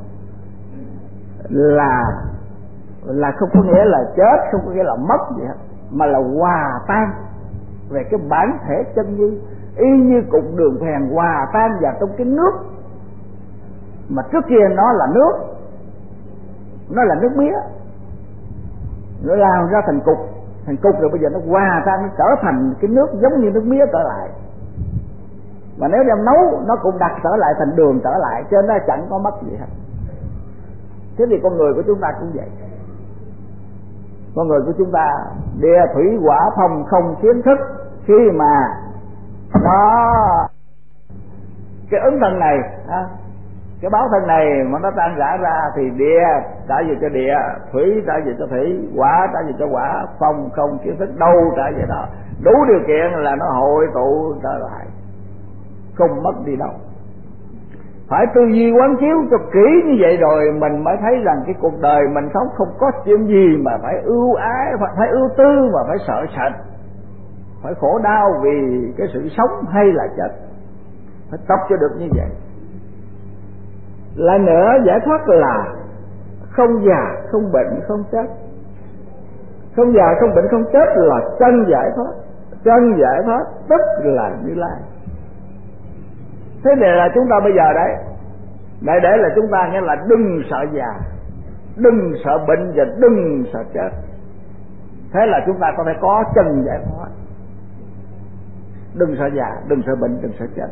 A: là không có nghĩa là chết, không có nghĩa là mất gì hết, mà là hòa tan về cái bản thể chân như, y như cục đường phèn hòa tan vào trong cái nước mà trước kia nó là nước, nó là nước mía, nó làm ra thành cục rồi bây giờ nó hòa tan, nó trở thành cái nước giống như nước mía trở lại. Mà nếu đem nấu nó cũng đặt trở lại thành đường trở lại, cho nên nó chẳng có mất gì hết. Thế thì con người của chúng ta cũng vậy. Con người của chúng ta địa thủy hỏa phong không kiến thức, khi mà nó cái ứng thân này, cái báo thân này mà nó tan rã ra thì địa trả về cho địa, thủy trả về cho thủy, hỏa trả về cho hỏa, phong không kiến thức đâu trả về đó. Đủ điều kiện là nó hội tụ trở lại, không mất đi đâu. Phải tư duy quán chiếu cho kỹ như vậy rồi mình mới thấy rằng cái cuộc đời mình sống không có chuyện gì mà phải ưu ái, phải ưu tư, mà phải sợ sệt, phải khổ đau vì cái sự sống hay là chết. Phải tập cho được như vậy. Lại nữa, giải thoát là không già, không bệnh, không chết. Không già, không bệnh, không chết là chân giải thoát. Chân giải thoát tức là Như Lai. Thế này là chúng ta bây giờ đấy, đại để là chúng ta nghĩa là đừng sợ già, đừng sợ bệnh và đừng sợ chết. Thế là chúng ta có thể có chân giải thoát. Đừng sợ già, đừng sợ bệnh, đừng sợ chết.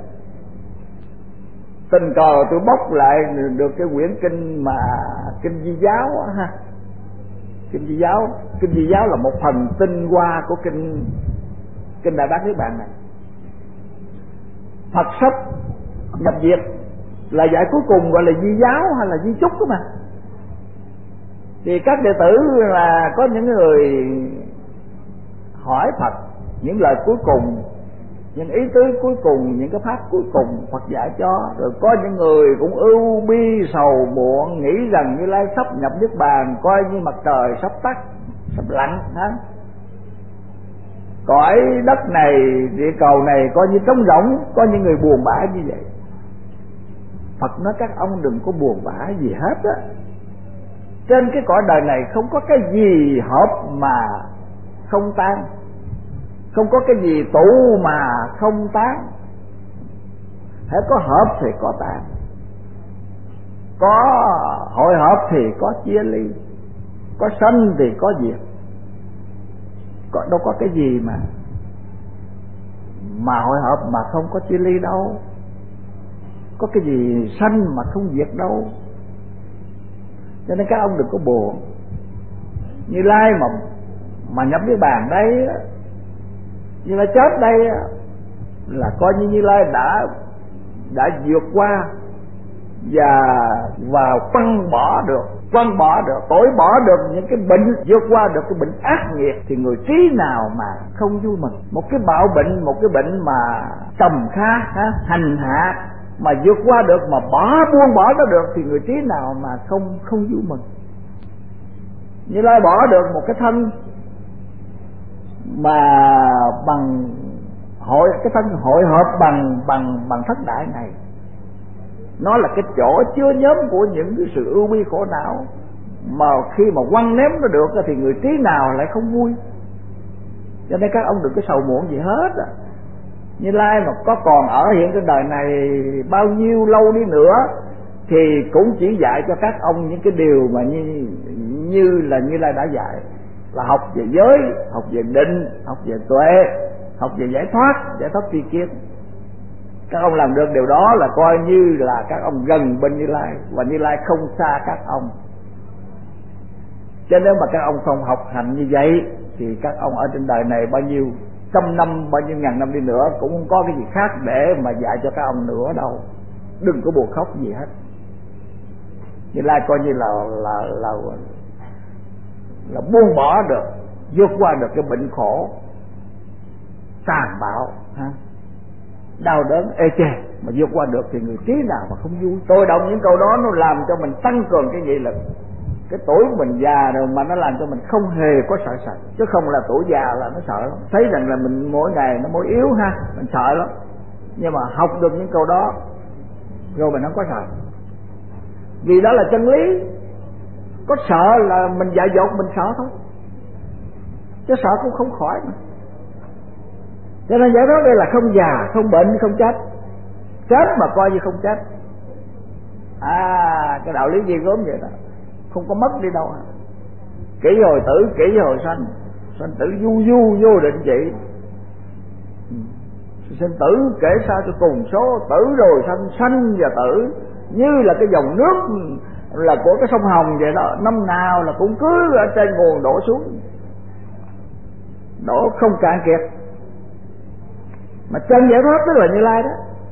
A: Tình cờ tôi bóc lại được cái quyển kinh mà kinh Di Giáo ha. Kinh Di Giáo là một phần tinh hoa của kinh Đại Bát Niết Bàn này. Phật sách nhập diệt là giải cuối cùng gọi là Di Giáo hay là Di Chúc đó mà. Thì các đệ tử là có những người hỏi Phật những lời cuối cùng, những ý tứ cuối cùng, những cái pháp cuối cùng Phật dạy cho. Rồi có những người cũng ưu bi sầu muộn, nghĩ rằng Như Lai sắp nhập Niết Bàn, coi như mặt trời sắp tắt, sắp lặn ha. Cõi đất này, địa cầu này coi như trống rỗng. Có những người buồn bã như vậy. Phật nói các ông đừng có buồn bã gì hết á. Trên cái cõi đời này không có cái gì hợp mà không tan, không có cái gì tụ mà không tán. Hễ có hợp thì có tan, có hội hợp thì có chia ly, có sanh thì có diệt. Đâu có cái gì mà hội hợp mà không có chia ly đâu. Có cái gì sanh mà không diệt đâu. Cho nên các ông đừng có buồn. Như Lai mà nhập Niết Bàn đây, Như Lai chết đây là coi như Như Lai đã vượt qua và quăng bỏ được quăng bỏ được, cởi bỏ được những cái bệnh, vượt qua được cái bệnh ác nghiệt, thì người trí nào mà không vui mừng. Một cái bạo bệnh, một cái bệnh mà trầm kha, hành hạ, mà vượt qua được, mà buông bỏ nó được, thì người trí nào mà không vui mừng. Như Lai bỏ được một cái thân mà bằng cái thân hội họp bằng thất đại này, nó là cái chỗ chứa nhóm của những cái sự ưu bi khổ não, mà khi mà quăng ném nó được thì người trí nào lại không vui. Cho nên các ông đừng có sầu muộn gì hết. Như Lai mà có còn ở hiện cái đời này bao nhiêu lâu đi nữa thì cũng chỉ dạy cho các ông những cái điều mà như là Như Lai đã dạy, là học về giới, học về định, học về tuệ, học về giải thoát tri kiến. Các ông làm được điều đó là coi như là các ông gần bên Như Lai, và Như Lai không xa các ông. Cho nên mà các ông không học hành như vậy thì các ông ở trên đời này bao nhiêu trăm năm, bao nhiêu ngàn năm đi nữa cũng không có cái gì khác để mà dạy cho các ông nữa đâu. Đừng có buồn khóc gì hết. Như Lai coi như là buông bỏ được, vượt qua được cái bệnh khổ tàn bạo, đau đớn ê chề, mà vượt qua được thì người trí nào mà không vui. Tôi đọc những câu đó nó làm cho mình tăng cường cái nghị lực. Cái tuổi mình già rồi mà nó làm cho mình không hề có sợ sệt, chứ không là tuổi già là nó sợ lắm. Thấy rằng là mình mỗi ngày nó mỗi yếu mình sợ lắm. Nhưng mà học được những câu đó rồi mình không có sợ, vì đó là chân lý. Có sợ là mình dại dột mình sợ thôi, chứ sợ cũng không khỏi mà. Cho nên giải thoát đây là không già, không bệnh, không chết. Chết mà coi như không chết. Cái đạo lý gì gớm vậy đó, không có mất đi đâu. Kỷ hồi tử, kỷ hồi sanh, sanh tử du vô định trị. Sinh tử kể sao cho cùng số, tử rồi sanh, sanh và tử như là cái dòng nước là của cái sông Hồng vậy đó, năm nào là cũng cứ ở trên nguồn đổ xuống, đổ không cạn kiệt. Mà chân giải thoát tức là Như Lai đó.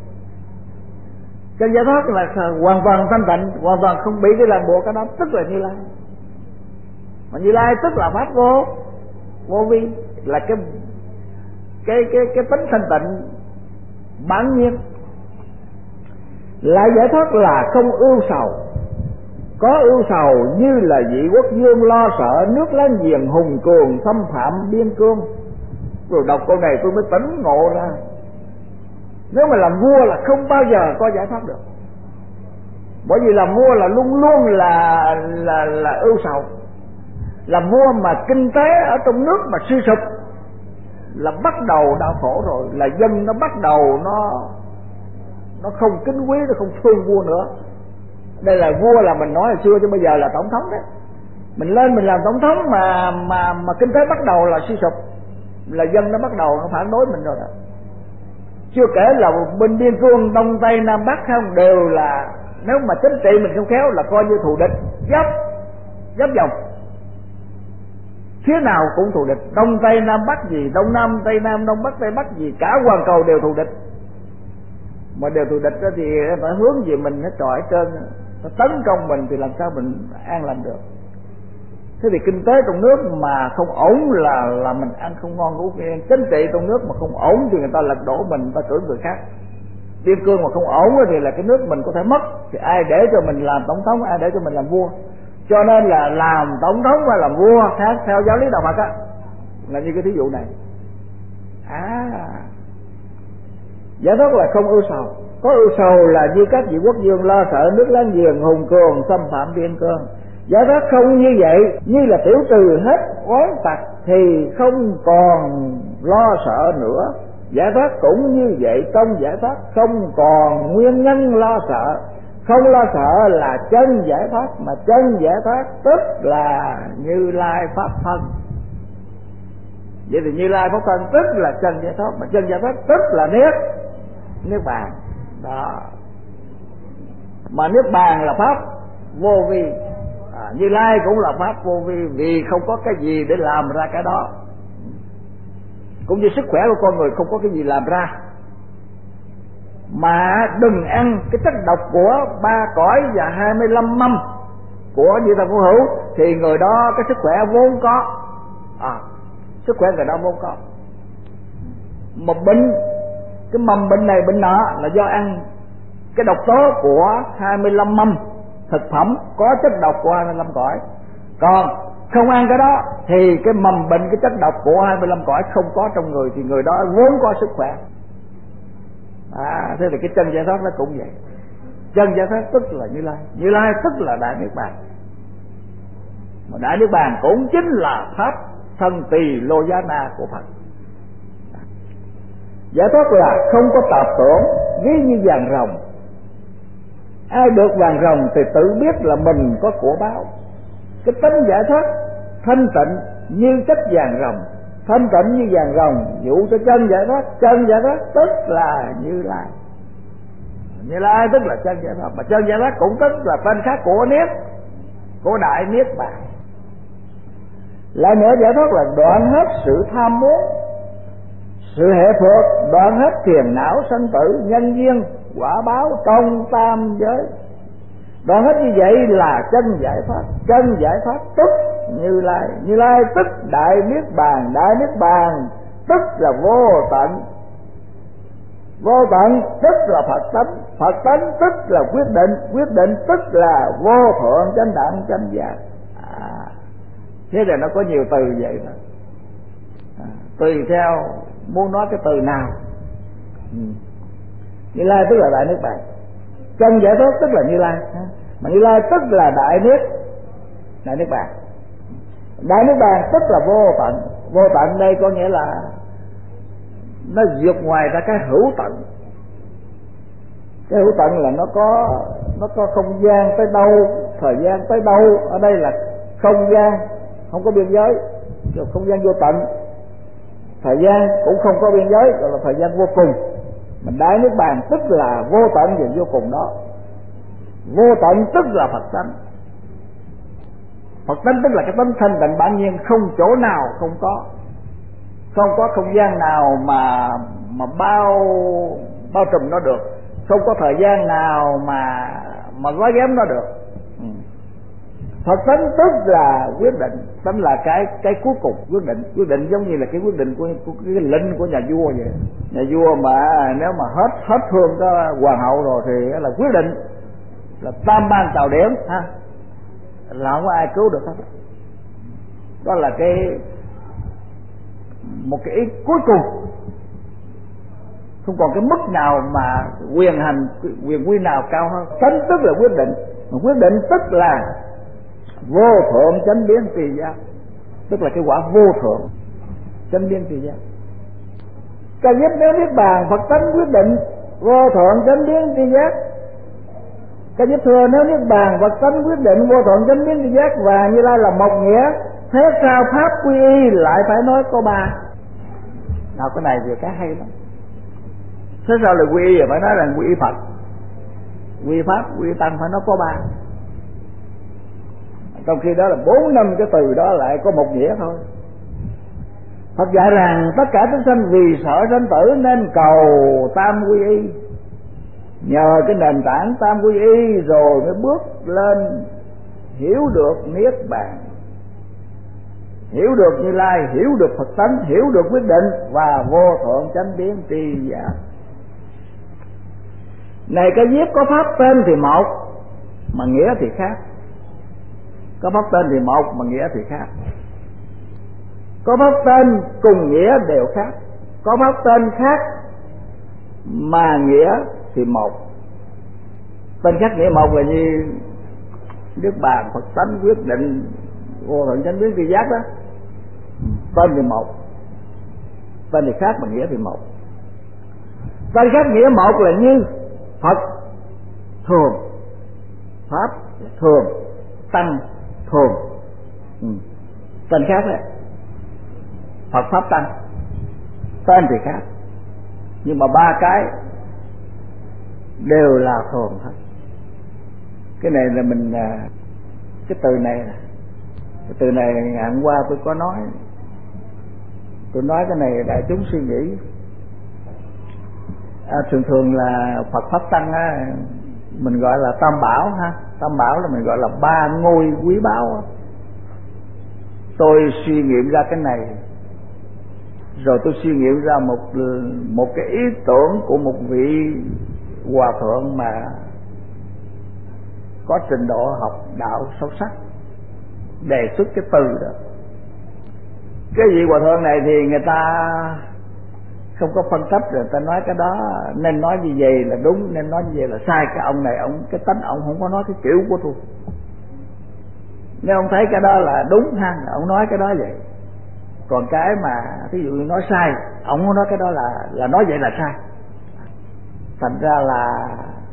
A: Chân giải thoát là hoàn toàn thanh tịnh, hoàn toàn không bị cái ràng buộc, cái đó tức là Như Lai. Mà Như Lai tức là pháp vô vi, là cái tính thanh tịnh bản nhiên. Lại giải thoát là không ưu sầu. Có ưu sầu như là vị quốc vương lo sợ nước láng giềng hùng cường xâm phạm biên cương. Rồi đọc câu này tôi mới tỉnh ngộ ra, nếu mà làm vua là không bao giờ có giải thoát được. Bởi vì làm vua là luôn luôn là ưu sầu. Làm vua mà kinh tế ở trong nước mà suy sụp là bắt đầu đau khổ rồi, là dân nó bắt đầu nó không kính quý, nó không thương vua nữa. Đây là vua là mình nói hồi xưa, chứ bây giờ là tổng thống đấy. Mình lên mình làm tổng thống mà kinh tế bắt đầu là suy sụp, là dân nó bắt đầu nó phản đối mình rồi đó. Chưa kể là bên biên cương Đông Tây Nam Bắc không đều là, nếu mà chính trị mình không khéo là coi như thù địch, giáp dòng, phía nào cũng thù địch. Đông Tây Nam Bắc gì, Đông Nam Tây Nam, Đông Bắc Tây Bắc gì, cả hoàn cầu đều thù địch. Mà đều thù địch đó thì phải hướng về mình, nó trọi trên, nó tấn công mình thì làm sao mình an lành được. Thế thì kinh tế trong nước mà không ổn là mình ăn không ngon ngủ yên. Chính trị trong nước mà không ổn thì người ta lật đổ mình, người ta cưỡng người khác. Biên cương mà không ổn thì là cái nước mình có thể mất. Thì ai để cho mình làm tổng thống, ai để cho mình làm vua. Cho nên là làm tổng thống và làm vua khác theo giáo lý đạo Phật á, là như cái thí dụ này. Giải thoát là không ưu sầu. Có ưu sầu là như các vị quốc vương lo sợ nước láng giềng hùng cường xâm phạm biên cương. Giải thoát không như vậy, như là tiểu trừ hết oán tặc thì không còn lo sợ nữa. Giải thoát cũng như vậy, trong giải thoát không còn nguyên nhân lo sợ. Không lo sợ là chân giải thoát, mà chân giải thoát tức là Như Lai pháp thân. Vậy thì Như Lai pháp thân tức là chân giải thoát, mà chân giải thoát tức là niết bàn đó. Mà niết bàn là pháp vô vi, Như Lai cũng là pháp vô vi, vì không có cái gì để làm ra cái đó. Cũng như sức khỏe của con người không có cái gì làm ra. Mà đừng ăn cái chất độc của 3 cõi và 25 mâm, của Như Lai Phổ Hữu thì người đó cái sức khỏe vốn có, sức khỏe người đó vốn có. Một bệnh, cái mầm bệnh này bệnh nọ là do ăn cái độc tố của 25 mâm thực phẩm có chất độc của 25 cõi. Còn không ăn cái đó thì cái mầm bệnh, cái chất độc của 25 cõi không có trong người thì người đó vốn có sức khỏe. Thế thì cái chân giải thoát nó cũng vậy. Chân giải thoát tức là Như Lai, Như Lai tức là Đại Niết Bàn. Mà Đại Niết Bàn cũng chính là pháp thân tỳ lô giá na của Phật. Giải thoát là không có tạp tưởng, ví như vàng rồng. Ai được vàng rồng thì tự biết là mình có của báo. Cái tánh giải thoát thanh tịnh như chất vàng rồng, thanh tịnh như vàng rồng. Dụ cho chân giải thoát tức là Như Lai. Như Lai tức là chân giải thoát, mà chân giải thoát cũng tức là tên khác của Niết, của Đại Niết Bàn. Lại nữa, giải thoát là đoạn hết sự tham muốn, sự hệ thuộc, đoạn hết phiền não sanh tử, nhân duyên quả báo trong tam giới. Đoạn hết như vậy là chân giải thoát. Chân giải thoát tức Như Lai, Như Lai tức Đại Niết Bàn, Đại Niết Bàn tức là vô tận, vô tận tức là Phật tánh, Phật tánh tức là quyết định, quyết định tức là vô thượng chánh đẳng chánh giác. Thế là nó có nhiều từ vậy đó. Tùy theo muốn nói cái từ nào. Như Lai tức là Đại Niết Bàn, chân giải thoát tức là Như Lai, mà Như Lai tức là Đại Niết Bàn. Đại Niết Bàn tức là vô tận. Vô tận đây có nghĩa là nó vượt ngoài ra cái hữu tận. Cái hữu tận là nó có không gian tới đâu, thời gian tới đâu. Ở đây là không gian không có biên giới, không gian vô tận. Thời gian cũng không có biên giới, gọi là thời gian vô cùng. Mình Đại Niết Bàn tức là vô tận và vô cùng đó. Vô tận tức là Phật tánh. Phật tánh tức là cái tánh thanh tịnh bản nhiên, không chỗ nào không có, không có không gian nào mà bao trùm nó được, không có thời gian nào mà gói ghém nó được. Phật tánh tức là quyết định, tánh là cái cuối cùng, quyết định giống như là cái quyết định của cái lệnh của nhà vua vậy. Nhà vua mà nếu mà hết thương cái hoàng hậu rồi thì là quyết định là tam ban tào điểm ha, là không có ai cứu được hết. Đó là một cái ý cuối cùng, không còn cái mức nào mà quyền quy nào cao hơn. Tánh tức là quyết định, mà quyết định tức là vô thượng chánh biến tùy giác, tức là cái quả vô thượng chánh biến tùy giác. Ca diếp nếu Niết Bàn, Phật tánh quyết định vô thượng chánh biến tùy giác. Ca diếp thừa nếu Niết Bàn, Phật tánh quyết định vô thượng chánh biến tùy giác và Như Lai là một nghĩa, thế sao pháp quy y lại phải nói có ba? Nào cái này vừa cái hay lắm. Thế sao là quy y phải nói là quy y Phật, quy y Pháp, quy y Tăng phải nói có ba, trong khi đó là 4 năm cái từ đó lại có một nghĩa thôi. Phật dạy rằng tất cả chúng sanh vì sợ sanh tử nên cầu tam quy y. Nhờ cái nền tảng tam quy y rồi mới bước lên hiểu được Niết Bàn, hiểu được Như Lai, hiểu được Phật tánh, hiểu được quyết định và vô thượng chánh biến tri giác. Này cái viết có pháp tên thì một mà nghĩa thì khác. Có pháp tên thì một mà nghĩa thì khác. Có pháp tên cùng nghĩa đều khác. Có pháp tên khác mà nghĩa thì một. Tên khác nghĩa một là như Niết Bàn, Phật tánh, quyết định, vô thượng chánh biến tri giác đó. Tên thì một, tên thì khác mà nghĩa thì một. Tên khác nghĩa một là như Phật thường, Pháp thường, Tăng thường. Tên khác đấy, Phật Pháp Tăng, tên thì khác nhưng mà ba cái đều là thường hết. Cái này là mình cái từ này, cái từ này ngày hôm qua tôi có nói, tôi nói cái này đại chúng suy nghĩ. Thường thường là Phật Pháp Tăng á, mình gọi là tam bảo ha. Tam bảo là mình gọi là ba ngôi quý báu. Tôi suy nghiệm ra cái này, rồi tôi suy nghiệm ra một cái ý tưởng của một vị hòa thượng mà có trình độ học đạo sâu sắc, đề xuất cái từ đó. Cái vị hòa thượng này thì người ta không có phân cấp, rồi ta nói cái đó nên nói như vậy là đúng, nên nói như vậy là sai. Cái ông này, cái tánh ông không có nói cái kiểu của tôi. Nếu ông thấy cái đó là đúng ha, ông nói cái đó vậy. Còn cái mà ví dụ nói sai, ông nói cái đó là nói vậy là sai. Thành ra là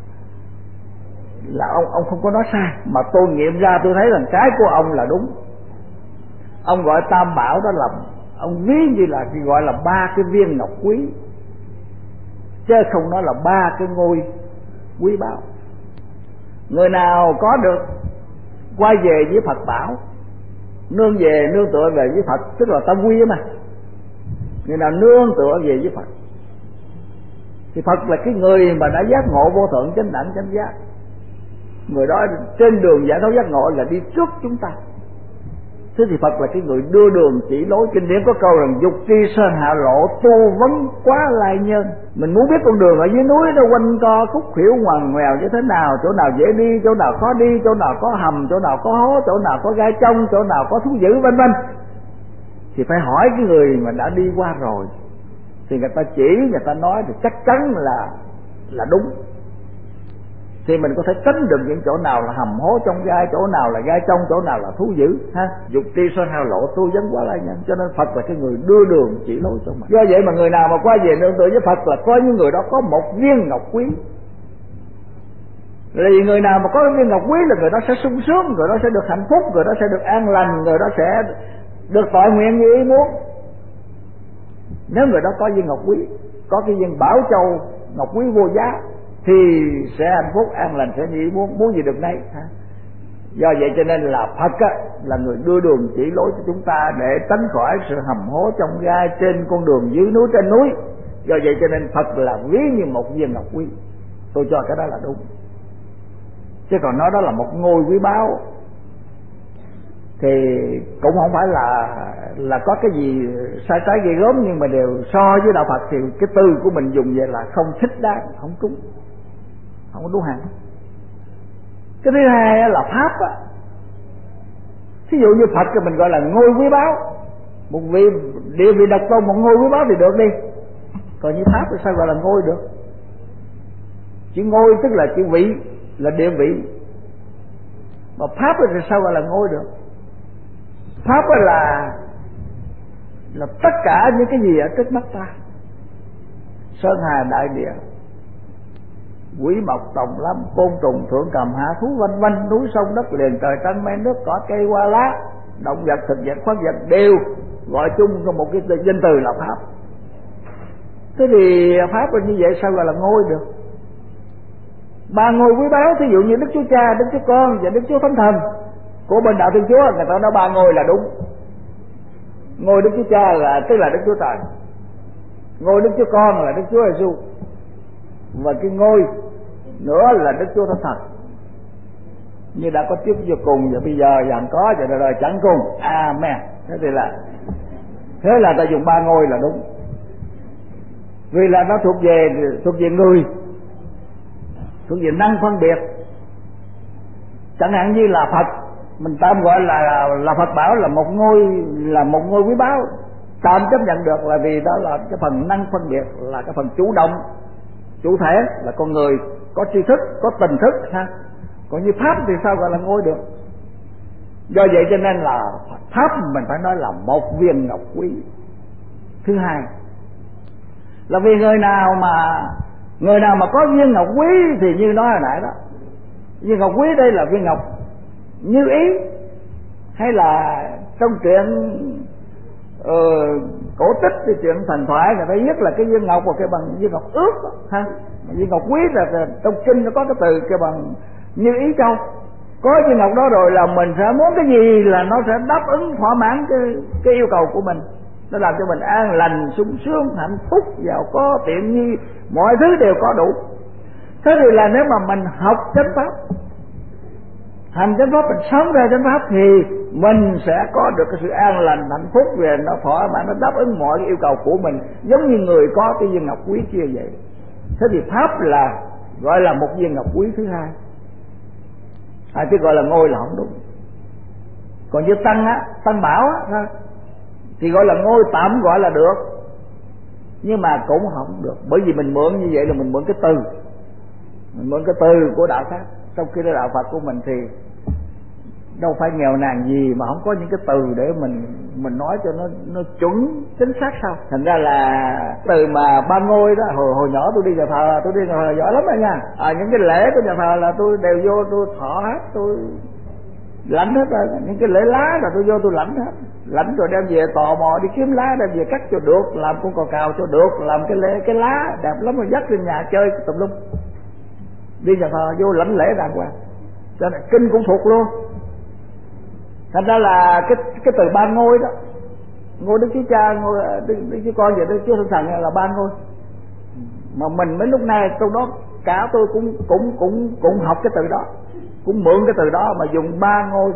A: ông không có nói sai, mà tôi nghiệm ra tôi thấy rằng cái của ông là đúng. Ông gọi tam bảo đó là ông ví như là gọi là ba cái viên ngọc quý, chứ không nói là ba cái ngôi quý báu. Người nào có được quay về với Phật bảo, nương tựa về với Phật, tức là tâm quy mà. Người nào nương tựa về với Phật thì Phật là cái người mà đã giác ngộ vô thượng chánh đẳng chánh giác. Người đó trên đường giải thoát giác ngộ là đi trước chúng ta. Thế thì Phật là cái người đưa đường chỉ lối. Kinh điển có câu rằng dục tri sơn hạ lộ, tu vấn quá lai nhân. Mình muốn biết con đường ở dưới núi nó quanh co khúc khuỷu ngoằn ngoèo như thế nào, chỗ nào dễ đi, chỗ nào khó đi, chỗ nào có hầm, chỗ nào có hố, chỗ nào có gai trong, chỗ nào có thú dữ, vân vân, thì phải hỏi cái người mà đã đi qua rồi, thì người ta chỉ, người ta nói thì chắc chắn là đúng. Thì mình có thể tính được những chỗ nào là hầm hố trong gai, chỗ nào là gai trong, chỗ nào là thú dữ ha. Dục tri sơn hào lộ, tu vấn quá lai nhân. Cho nên Phật là cái người đưa đường chỉ lối cho mình. Do vậy mà người nào mà qua về nương tựa với Phật là có những người đó có một viên ngọc quý. Vì người nào mà có viên ngọc quý là người đó sẽ sung sướng, người đó sẽ được hạnh phúc, người đó sẽ được an lành, người đó sẽ được tội nguyện như ý muốn. Nếu người đó có viên ngọc quý, có cái viên bảo châu ngọc quý vô giá, thì sẽ hạnh phúc an lành, sẽ như ý muốn gì được nấy ha. Do vậy cho nên là Phật á, là người đưa đường chỉ lối cho chúng ta để tránh khỏi sự hầm hố trong gai trên con đường dưới núi trên núi. Do vậy cho nên Phật là ví như một viên ngọc quý. Tôi cho cái đó là đúng. Chứ còn nói đó là một ngôi quý báu thì cũng không phải là có cái gì sai trái ghê gớm, nhưng mà đều so với đạo Phật thì cái từ của mình dùng về là không thích đáng, không trúng, không có đúng hàng. Cái thứ hai là pháp á. Thí dụ như Phật thì mình gọi là ngôi quý báu, một vị địa vị độc tôn, một ngôi quý báu thì được đi. Còn như pháp thì sao gọi là ngôi được? Chữ ngôi tức là chữ vị, là địa vị. Mà pháp thì sao gọi là ngôi được? Pháp là tất cả những cái gì ở trước mắt ta. Sơn hà đại địa, quỷ mộc tòng lâm, côn trùng thượng cầm hạ thú vân vân, núi sông đất liền trời trăng mây nước cỏ cây hoa lá, động vật thực vật khoáng vật đều gọi chung trong một cái danh từ là pháp. Thế thì pháp là như vậy sao gọi là ngôi được? Ba ngôi quý báu, thí dụ như Đức Chúa Cha, Đức Chúa Con và Đức Chúa Thánh Thần của bên đạo Thiên Chúa, người ta nói ba ngôi là đúng. Ngôi Đức Chúa Cha là tức là Đức Chúa Trời, ngôi Đức Chúa Con là Đức Chúa Giêsu, và cái ngôi nữa là Đức Chúa Thánh Thần. Như đã có trước giờ cùng, và bây giờ vẫn có, và đời chẳng cùng. Amen. Thế là ta dùng ba ngôi là đúng, vì là nó thuộc về người, thuộc về năng phân biệt. Chẳng hạn như là Phật, mình tạm gọi là Phật bảo là một ngôi quý báu, tạm chấp nhận được, là vì đó là cái phần năng phân biệt, là cái phần chủ động, chủ thể, là con người có tri thức, có tình thức ha. Còn như pháp thì sao gọi là ngôi được? Do vậy cho nên là pháp mình phải nói là một viên ngọc quý. Thứ hai là vì người nào mà có viên ngọc quý thì như nói hồi nãy đó, viên ngọc quý đây là viên ngọc như ý, hay là trong truyện cổ tích thì chuyện thần thoại người ta viết là cái viên ngọc và cái bằng viên ngọc ước đó, ha. Viên ngọc quý là trong kinh nó có cái từ cái bằng như ý châu. Có viên ngọc đó rồi là mình sẽ muốn cái gì là nó sẽ đáp ứng thỏa mãn cái yêu cầu của mình, nó làm cho mình an lành, sung sướng, hạnh phúc, giàu có, tiện nghi, mọi thứ đều có đủ. Thế thì là nếu mà mình học chánh pháp, hành chánh pháp, mình sống ra chánh pháp thì mình sẽ có được cái sự an lành, hạnh phúc, về nó thỏa mãn, nó đáp ứng mọi cái yêu cầu của mình, giống như người có cái viên ngọc quý kia vậy. Thế thì pháp là gọi là một viên ngọc quý thứ hai, chứ gọi là ngôi là không đúng. Còn như tăng á, tăng bảo á, thì gọi là ngôi tạm gọi là được, nhưng mà cũng không được, bởi vì mình mượn như vậy là mình mượn cái từ, mình mượn cái từ của đạo khác, trong khi cái đạo Phật của mình thì đâu phải nghèo nàn gì mà không có những cái từ để mình nói cho nó chuẩn chính xác sao. Thành ra là từ mà ba ngôi đó, hồi nhỏ tôi đi nhà thờ, tôi đi nhà thờ giỏi lắm rồi nha. Những cái lễ của nhà thờ là tôi đều vô tôi thọ hết, tôi lãnh hết rồi. Những cái lễ lá là tôi vô tôi lãnh hết, lãnh rồi đem về tò mò đi kiếm lá, đem về cắt cho được, làm con cò cào cho được, làm cái lá đẹp lắm rồi dắt lên nhà chơi tùm lum. Đi nhà thờ vô lãnh lễ đàng hoàng, cho nên kinh cũng thuộc luôn. Thành ra là cái từ ba ngôi đó, ngôi Đức Chúa Cha, ngôi Đức Chúa Con và Đức Chúa Thánh Thần là ba ngôi. Mà mình mấy lúc này trong đó cả tôi cũng học cái từ đó, cũng mượn cái từ đó mà dùng ba ngôi.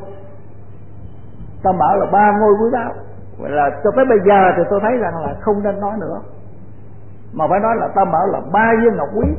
A: Tam bảo là ba ngôi quý báu. Vậy là cho tới bây giờ thì tôi thấy rằng là không nên nói nữa, mà phải nói là tam bảo là ba viên ngọc quý.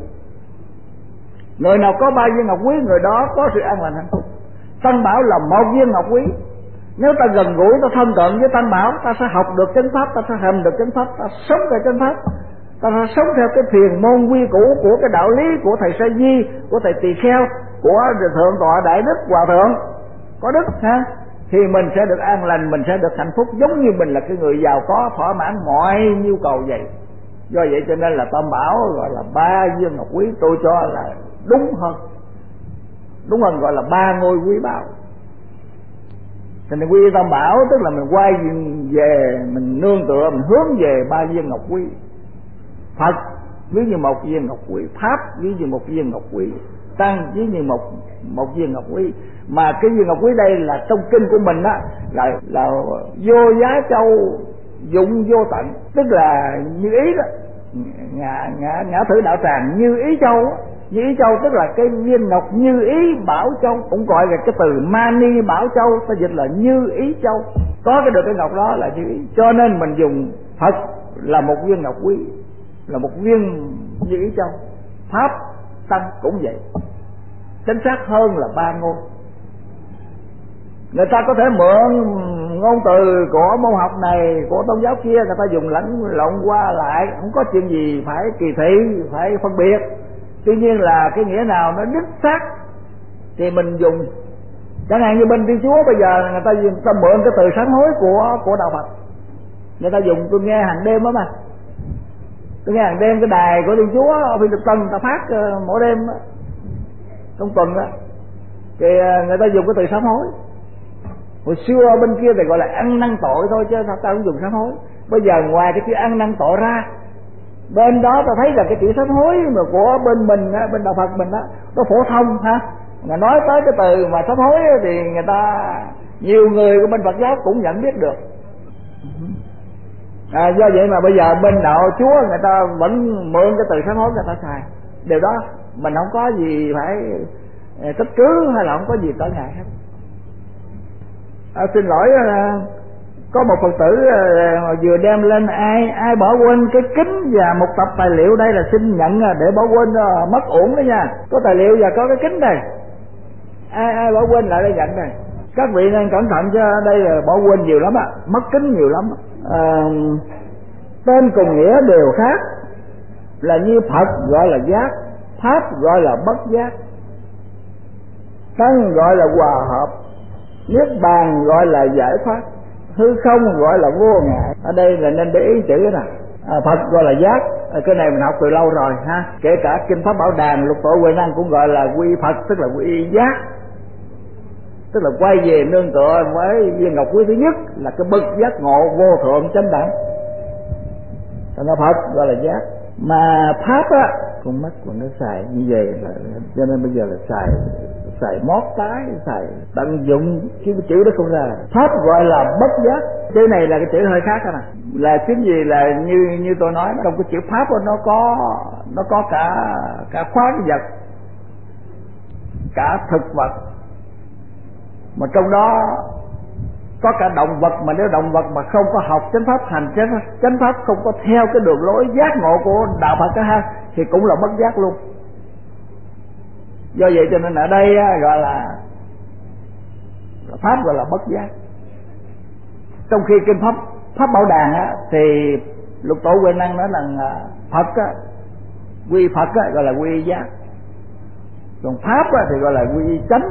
A: Người nào có ba viên ngọc quý, người đó có sự an lành hạnh phúc. Tam bảo là một viên ngọc quý. Nếu ta gần gũi, ta thân cận với tam bảo, ta sẽ học được chánh pháp, ta sẽ hành được chánh pháp, ta sống theo chánh pháp, ta sẽ sống theo cái thiền môn quy củ của cái đạo lý của thầy Sa Di, của thầy Tỳ Kheo, của thượng tọa Đại Đức Hòa Thượng có đức ha. Thì mình sẽ được an lành, mình sẽ được hạnh phúc, giống như mình là cái người giàu có, thỏa mãn mọi nhu cầu vậy. Do vậy cho nên là tam bảo gọi là ba viên ngọc quý, tôi cho là đúng hơn gọi là ba ngôi quý báu. Thành ra quy tam bảo tức là mình quay về, mình nương tựa, mình hướng về ba viên ngọc quý. Phật ví như một viên ngọc quý, pháp ví như một viên ngọc quý, tăng ví như một viên ngọc quý. Mà cái viên ngọc quý đây là trong kinh của mình á, là vô giá châu, dụng vô tận, tức là như ý đó, ngã thử đạo tràng như ý châu á. Như ý châu tức là cái viên ngọc như ý bảo châu, cũng gọi là cái từ mani bảo châu, ta dịch là như ý châu. Có cái được cái ngọc đó là như ý, cho nên mình dùng Phật là một viên ngọc quý, là một viên như ý châu. Pháp tăng cũng vậy, chính xác hơn là ba ngôi. Người ta có thể mượn ngôn từ của môn học này, của tôn giáo kia, người ta dùng lẫn lộn qua lại, không có chuyện gì phải kỳ thị, phải phân biệt. Tuy nhiên là cái nghĩa nào nó đích xác thì mình dùng. Chẳng hạn như bên Thiên Chúa bây giờ người ta mượn cái từ sám hối của đạo Phật, người ta dùng. Tôi nghe hàng đêm đó mà, tôi nghe hàng đêm cái đài của Thiên Chúa ở Phiên Trực Tân người ta phát mỗi đêm đó, trong tuần đó, thì người ta dùng cái từ sám hối. Hồi xưa bên kia thì gọi là ăn năn tội thôi, chứ ta không dùng sám hối. Bây giờ ngoài cái chữ ăn năn tội ra, bên đó ta thấy là cái chữ sám hối mà của bên mình, bên đạo Phật mình đó, nó phổ thông ha. Mà nói tới cái từ mà sám hối thì người ta, nhiều người của bên Phật giáo cũng nhận biết được. Do vậy mà bây giờ bên đạo Chúa người ta vẫn mượn cái từ sám hối người ta xài. Điều đó mình không có gì phải trách cứ hay là không có gì trở ngại hết. Xin lỗi, có một Phật tử vừa đem lên ai bỏ quên cái kính và một tập tài liệu, đây là xin nhận để bỏ quên mất uổng đó nha. Có tài liệu và có cái kính đây, ai bỏ quên lại đây nhận đây. Các vị nên cẩn thận chứ đây là bỏ quên nhiều lắm á, mất kính nhiều lắm. Tên cùng nghĩa đều khác, là như Phật gọi là giác, Pháp gọi là bất giác, Tăng gọi là hòa hợp, Niết bàn gọi là giải thoát, hư không gọi là vô ngại. Ở đây là nên để ý chữ đó nè. Phật gọi là giác, cái này mình học từ lâu rồi ha. Kể cả kinh Pháp Bảo Đàn Lục Tổ Huệ Năng cũng gọi là quy Phật, tức là quy giác, tức là quay về nương tựa với viên ngọc quý thứ nhất là cái bậc giác ngộ vô thượng chánh đẳng. Thành ra Phật gọi là giác. Mà Pháp á, con mắt của nó xài như vậy là, cho nên bây giờ là xài mót tái, xài tận dụng cái chữ đó không ra. Pháp gọi là bất giác, chữ này là cái chữ hơi khác nè. Là chính vì là như tôi nói, trong cái chữ Pháp đó, nó có cả khoáng vật cả thực vật, mà trong đó có cả động vật. Mà nếu động vật mà không có học chánh pháp, hành chánh pháp, không có theo cái đường lối giác ngộ của đạo Phật ha, thì cũng là mất giác luôn. Do vậy cho nên ở đây gọi là pháp gọi là bất giác. Trong khi kinh pháp Bảo Đàn thì Lục Tổ Huệ Năng nói rằng Phật quy Phật gọi là quy giác, còn pháp thì gọi là quy chánh,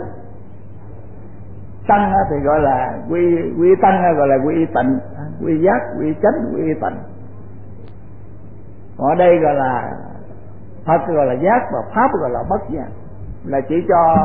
A: tăng thì gọi là quy tăng, gọi là quy tịnh, quy giác, quy chánh, quy tịnh. Còn ở đây gọi là Phật gọi là giác và pháp gọi là bất giác, là chỉ cho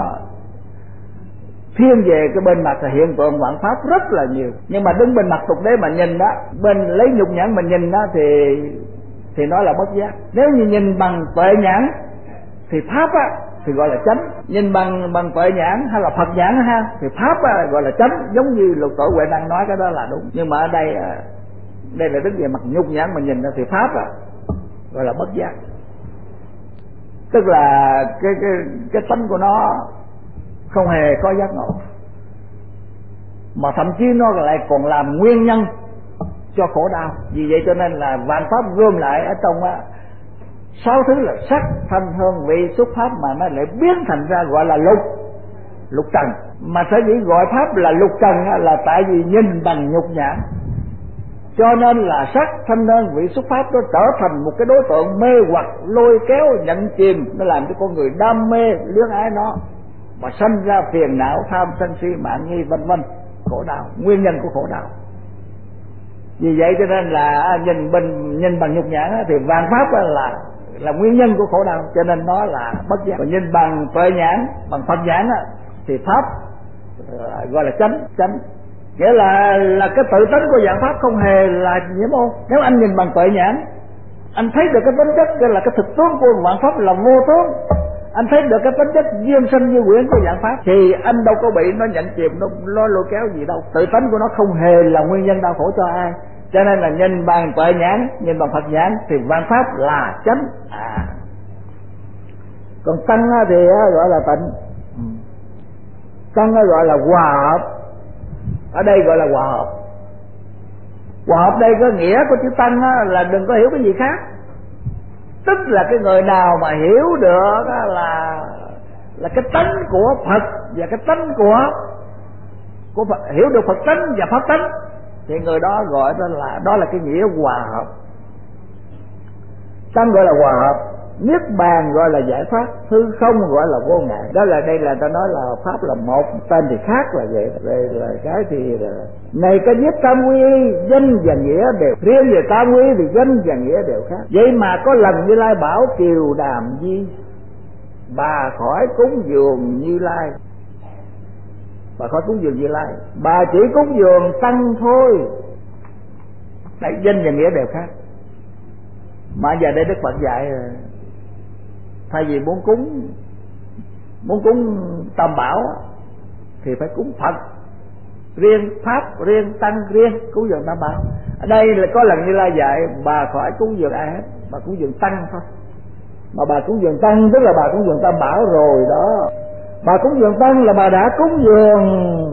A: thiên về cái bên mặt là hiện tượng vạn pháp rất là nhiều. Nhưng mà đứng bên mặt tục đế mà nhìn đó, bên lấy nhục nhãn mà nhìn đó thì nó là bất giác. Nếu như nhìn bằng tuệ nhãn thì pháp thì gọi là chánh, nhìn bằng tuệ nhãn hay là Phật nhãn ha thì pháp gọi là chánh, giống như Lục Tổ Huệ Năng nói cái đó là đúng. Nhưng mà ở đây là đứng về mặt nhục nhãn mà nhìn thì pháp gọi là bất giác, tức là cái tánh của nó không hề có giác ngộ, mà thậm chí nó lại còn làm nguyên nhân cho khổ đau. Vì vậy cho nên là vạn pháp gom lại ở trong 6 thứ là sắc, thanh, hương, vị, xúc, pháp, mà nó lại biến thành ra gọi là lục trần. Mà sở dĩ gọi pháp là lục trần là tại vì nhìn bằng nhục nhãn, cho nên là sắc, thanh, hương, vị, xúc, pháp nó trở thành một cái đối tượng mê hoặc, lôi kéo, nhận chìm, nó làm cho con người đam mê luyến ái nó, mà sanh ra phiền não, tham, sân si, mạn nghi, vân vân, khổ đau, nguyên nhân của khổ đau. Vì vậy cho nên là nhìn bằng nhục nhãn thì vạn pháp là nguyên nhân của khổ đau, cho nên nó là bất giác. Còn nhìn bằng tuệ nhãn, bằng Phật nhãn thì pháp gọi là chánh, nghĩa là cái tự tánh của vạn pháp không hề là nhiễm ô. Nếu anh nhìn bằng tuệ nhãn, anh thấy được cái tính chất là cái thực tướng của vạn pháp là vô tướng, anh thấy được cái tính chất duyên sinh như quyển của vạn pháp, thì anh đâu có bị nó nhận chìm, nó lôi kéo gì đâu. Tự tánh của nó không hề là nguyên nhân đau khổ cho ai, cho nên là nhìn bằng tuệ nhãn, nhìn bằng Phật nhãn thì vạn pháp là chánh. Còn tăng thì gọi là tịnh, tăng gọi là hòa hợp. Ở đây gọi là hòa hợp. Hòa hợp đây có nghĩa của chữ tăng là đừng có hiểu cái gì khác, tức là cái người nào mà hiểu được là cái tánh của Phật và cái tánh của Phật, hiểu được Phật tánh và pháp tánh, thì người đó gọi đó là cái nghĩa hòa hợp. Tăng gọi là hòa hợp, niết bàn gọi là giải thoát, hư không gọi là vô ngại. Đó là đây là ta nói là pháp là một, tên thì khác là vậy. Đây là cái thì này cái viết tam quy, danh và nghĩa đều riêng, về tam quy thì danh và nghĩa đều khác. Vậy mà có lần Như Lai bảo Kiều Đàm Di, bà khỏi cúng dường Như Lai, bà khỏi cúng dường Như Lai, bà chỉ cúng dường tăng thôi. Đây, danh và nghĩa đều khác. Mà giờ đây Đức Phật dạy thay vì muốn cúng tam bảo thì phải cúng Phật riêng, pháp riêng, tăng riêng, cúng dường tam bảo. Ở đây là có lần Như Lai dạy bà khỏi cúng dường ai hết, bà cúng dường tăng thôi. Mà bà cúng dường tăng tức là bà cúng dường tam bảo rồi đó. Bà cúng dường tăng là bà đã cúng dường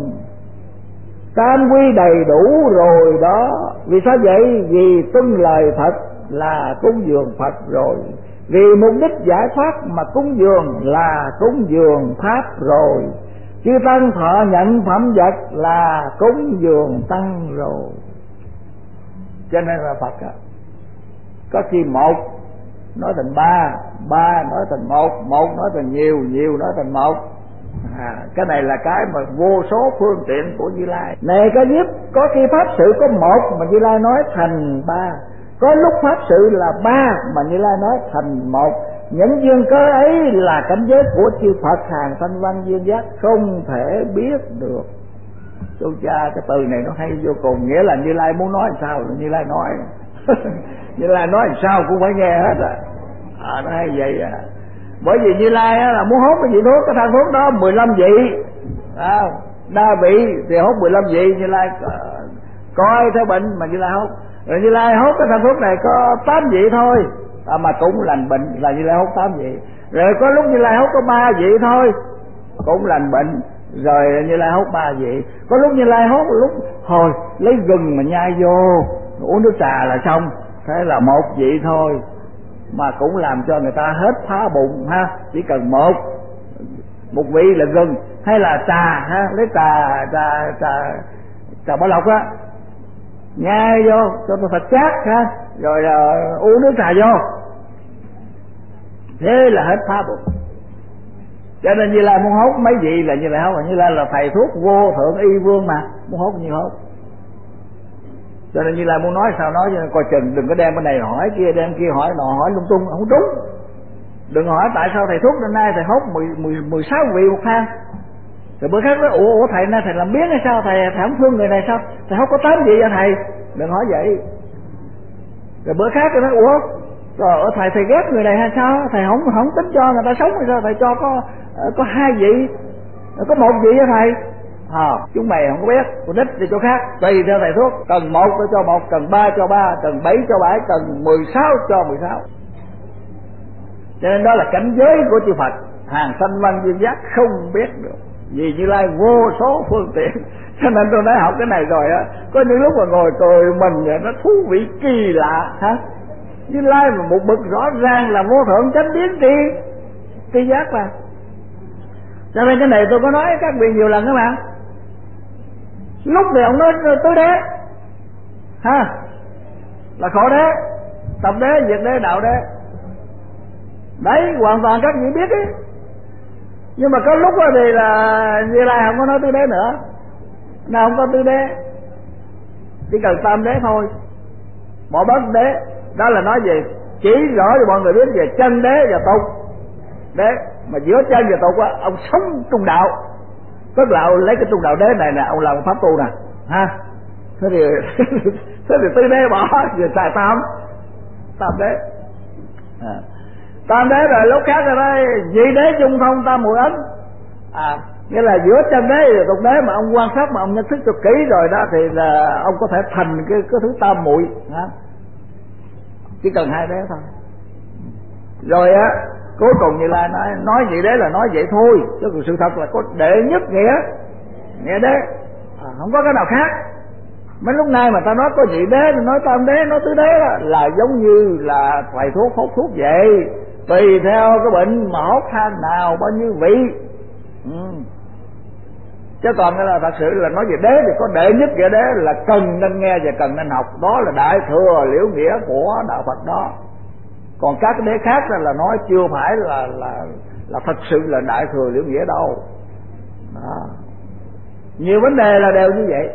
A: tam quy đầy đủ rồi đó. Vì sao vậy? Vì tuân lời Phật là cúng dường Phật rồi, vì mục đích giải thoát mà cúng dường là cúng dường pháp rồi, chư tăng thọ nhận phẩm vật là cúng dường tăng rồi. Cho nên là Phật có khi một nói thành ba nói thành một nói thành nhiều nói thành một. Cái này là cái mà vô số phương tiện của Như Lai. Này có giúp có khi pháp sự có một mà Như Lai nói thành ba, có lúc pháp sự là ba mà Như Lai nói thành một. Những duyên cớ ấy là cảnh giới của chư Phật hàng thanh văn duyên giác không thể biết được. Chú cha, cái từ này nó hay vô cùng, nghĩa là Như Lai muốn nói làm sao là Như Lai nói. Như Lai nói làm sao cũng phải nghe hết nó hay vậy Bởi vì Như Lai là muốn hốt cái vị thuốc, cái thang thuốc đó 15 vị, đa vị thì hốt 15 vị. Như Lai coi theo bệnh mà Như Lai hốt, rồi Như Lai hốt cái thang thuốc này có 8 vị thôi, mà cũng lành bệnh là Như Lai hốt 8 vị. Rồi có lúc Như Lai hốt có 3 vị thôi, cũng lành bệnh. Rồi Như Lai hốt 3 vị. Có lúc Như Lai hốt, lúc hồi lấy gừng mà nhai vô uống nước trà là xong. Thế là 1 vị thôi mà cũng làm cho người ta hết phá bụng ha. Chỉ cần một vị là gừng, hay là trà ha, lấy trà bảo lộc á, nhai vô cho nó thật chát ha, rồi là uống nước trà vô, thế là hết phá bụng. Cho nên Như Lai muốn hốt mấy vị là Như Lai hốt. Như Lai là thầy thuốc vô thượng y vương mà, muốn hốt như hốt. Cho nên Như Lai muốn nói sao nói, cho nên coi chừng đừng có đem cái này hỏi kia, đem kia hỏi nọ, hỏi lung tung không đúng. Đừng hỏi tại sao thầy thuốc hôm nay thầy hốt 16 vị một thang, rồi bữa khác nói ủa thầy nay thầy làm biến hay sao, thầy không thương người này sao, thầy hốt có 8 vị vậy thầy. Đừng hỏi vậy. Rồi bữa khác tôi nói ủa rồi thầy ghét người này hay sao, thầy không tính cho người ta sống hay sao, thầy cho có 2 vị, có 1 vị với thầy. Chúng mày không có biết, tôi đích đi chỗ khác, tùy theo thầy thuốc, cần 1 tôi cho 1, cần 3 cho 3, cần 7 cho 7, cần 16 cho 16. Cho nên đó là cảnh giới của chư Phật, hàng sanh văn duyên giác không biết được, vì Như Lai vô số phương tiện. Cho nên tôi nói học cái này rồi á, có những lúc mà ngồi cười mình vậy nó thú vị kỳ lạ ha. Như Lai mà một bậc rõ ràng là vô thượng chánh biến tri giác mà. Cho nên cái này tôi có nói các vị nhiều lần các bạn. Lúc này ông nói tứ đế ha, là khổ đế, tập đế, diệt đế, đạo đế. Đấy hoàn toàn các vị biết ấy. Nhưng mà có lúc đó thì là Như Lai không có nói tứ đế nữa, nào không có tứ đế, chỉ cần tam đế thôi, bỏ bớt đế. Đó là nói gì? Chỉ rõ cho mọi người biết về chân đế và tục đế. Mà giữa chân và tục á, ông sống trung đạo, tức là ông lấy cái trung đạo đế này nè, ông làm pháp tu nè ha. Thế thì tứ đế bỏ, về xài tam đế. Tam đế rồi lúc khác rồi đó, vị đế chung thông tam muội ấn. Nghĩa là giữa chân đế và tục đế mà ông quan sát mà ông nhận thức cho kỹ rồi đó, thì là ông có thể thành cái thứ tam muội ha. Chỉ cần 2 đế thôi. Rồi á, cuối cùng Như Lai nói vậy đế là nói vậy thôi, chứ sự thật là có đệ nhất nghĩa đế, không có cái nào khác. Mấy lúc nay mà ta nói có vị đế, nói tam đế, nói tứ đế đó, là giống như là thầy thuốc hốt thuốc vậy, tùy theo cái bệnh mà hốt thang nào bao nhiêu vị. Chứ còn là thật sự là nói về đế thì có đệ nhất nghĩa đế là cần nên nghe và cần nên học, đó là đại thừa liễu nghĩa của đạo Phật đó. Còn các cái đế khác là nói chưa phải là thật sự là đại thừa liễu nghĩa đâu đó. Nhiều vấn đề là đều như vậy.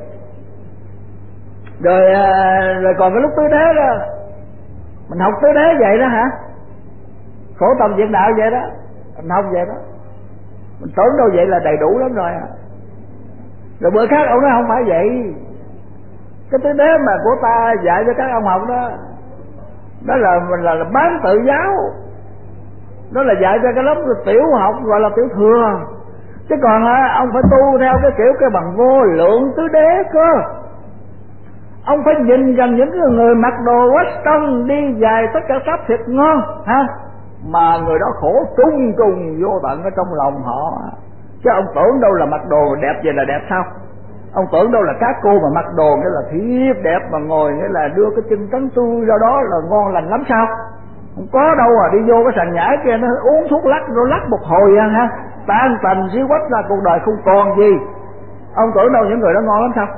A: Rồi còn cái lúc tứ đế đó, mình học tứ đế vậy đó hả, khổ tâm diệt đạo vậy đó, mình học vậy đó, mình tưởng đâu vậy là đầy đủ lắm rồi. Rồi bữa khác ông nói không phải vậy, cái tứ đế mà của ta dạy cho các ông học đó, đó là mình là bán tự giáo, đó là dạy cho cái lớp tiểu học gọi là tiểu thừa. Chứ còn ông phải tu theo cái kiểu cái bằng vô lượng tứ đế cơ. Ông phải nhìn gần những người mặc đồ western đi dài tất cả sắp thiệt ngon ha, mà người đó khổ trung trùng vô tận ở trong lòng họ. Chứ ông tưởng đâu là mặc đồ đẹp vậy là đẹp sao? Ông tưởng đâu là các cô mà mặc đồ nghĩa là thiếp đẹp mà ngồi nghĩa là đưa cái chân trắng tươi ra đó là ngon lành lắm sao? Không có đâu. Đi vô cái sàn nhảy kia nó uống thuốc lắc rồi lắc một hồi ha, tan tành xíu quách ra cuộc đời không còn gì. Ông tưởng đâu những người đó ngon lắm sao?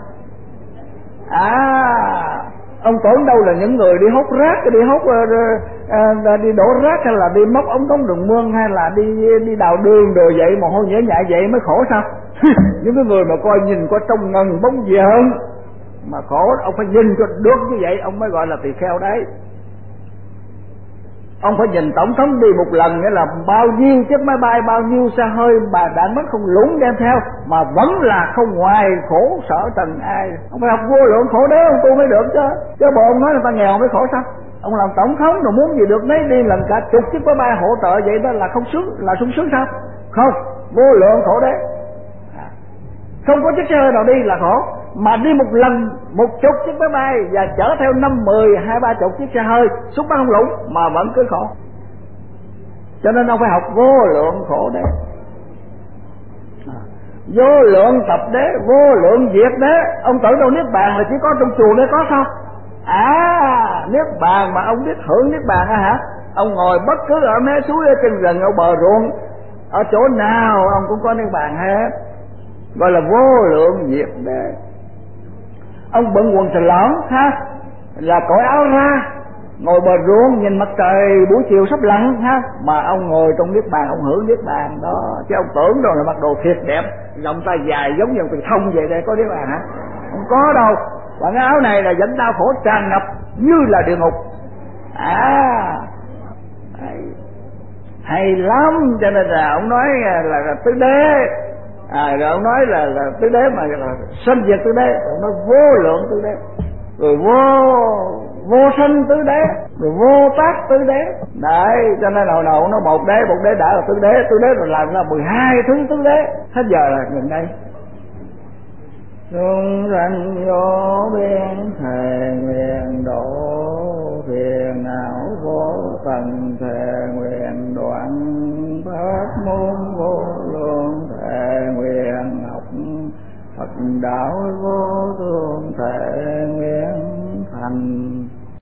A: Ông tưởng đâu là những người đi hút rác, đi đổ rác, hay là đi móc ống cống đường mương, hay là đi đào đường đồ vậy mà hôi nhễ nhại vậy mới khổ sao? Những cái người mà coi nhìn coi trông ngần bóng gì hơn mà khổ. Ông phải nhìn cho được như vậy ông mới gọi là tỳ kheo đấy. Ông phải nhìn tổng thống đi một lần nghĩa là bao nhiêu chiếc máy bay, bao nhiêu xe hơi mà đạn bắn không lũng đem theo mà vẫn là không ngoài khổ sở trần ai. Ông phải học vô lượng khổ đế ông tu mới được chứ bộ ông nói người ta nghèo mới khổ sao? Ông làm tổng thống rồi muốn gì được nấy, đi lần cả chục chiếc máy bay hỗ trợ vậy đó là không sướng, là sung sướng sao? Không, vô lượng khổ đế. Không có chiếc xe hơi nào đi là khổ, mà đi một lần 10 chiếc máy bay và chở theo 5, 10, 20, 30 chiếc xe hơi súng bắn không lũng mà vẫn cứ khổ. Cho nên ông phải học vô lượng khổ đế. vô lượng tập đế, vô lượng diệt đế. Ông tưởng đâu niết bàn là chỉ có trong chùa mới có sao? Niết bàn mà ông biết hưởng niết bàn hả? Ông ngồi bất cứ ở mé suối, ở trên rừng, ở bờ ruộng, ở chỗ nào ông cũng có niết bàn hết, gọi là vô lượng diệt đế. Ông bận quần sờ lõn ha, là cởi áo ra, ngồi bờ ruộng nhìn mặt trời buổi chiều sắp lặn ha, mà ông ngồi trong niết bàn, ông hưởng niết bàn đó. Chứ ông tưởng đâu là mặc đồ thiệt đẹp, vòng tay dài giống như từ thông về đây có niết bàn hả? Không có đâu. Và cái áo này là dẫn đau khổ tràn ngập như là địa ngục. Hay lắm. Cho nên là ông nói là tứ đế, rồi ông nói là tứ đế mà là sanh diệt tứ đế, ông nói vô lượng tứ đế, rồi vô sanh tứ đế, rồi vô tác tứ đế. Đấy, cho nên hồi đầu nó một đế đã là tứ đế rồi làm ra 12 thứ tứ đế. Hết giờ là gần đây. Chúng sanh vô biên thề nguyện độ, phiền não vô tận thề nguyện đoạn, pháp môn vô lượng thề nguyện học, Phật đạo vô thường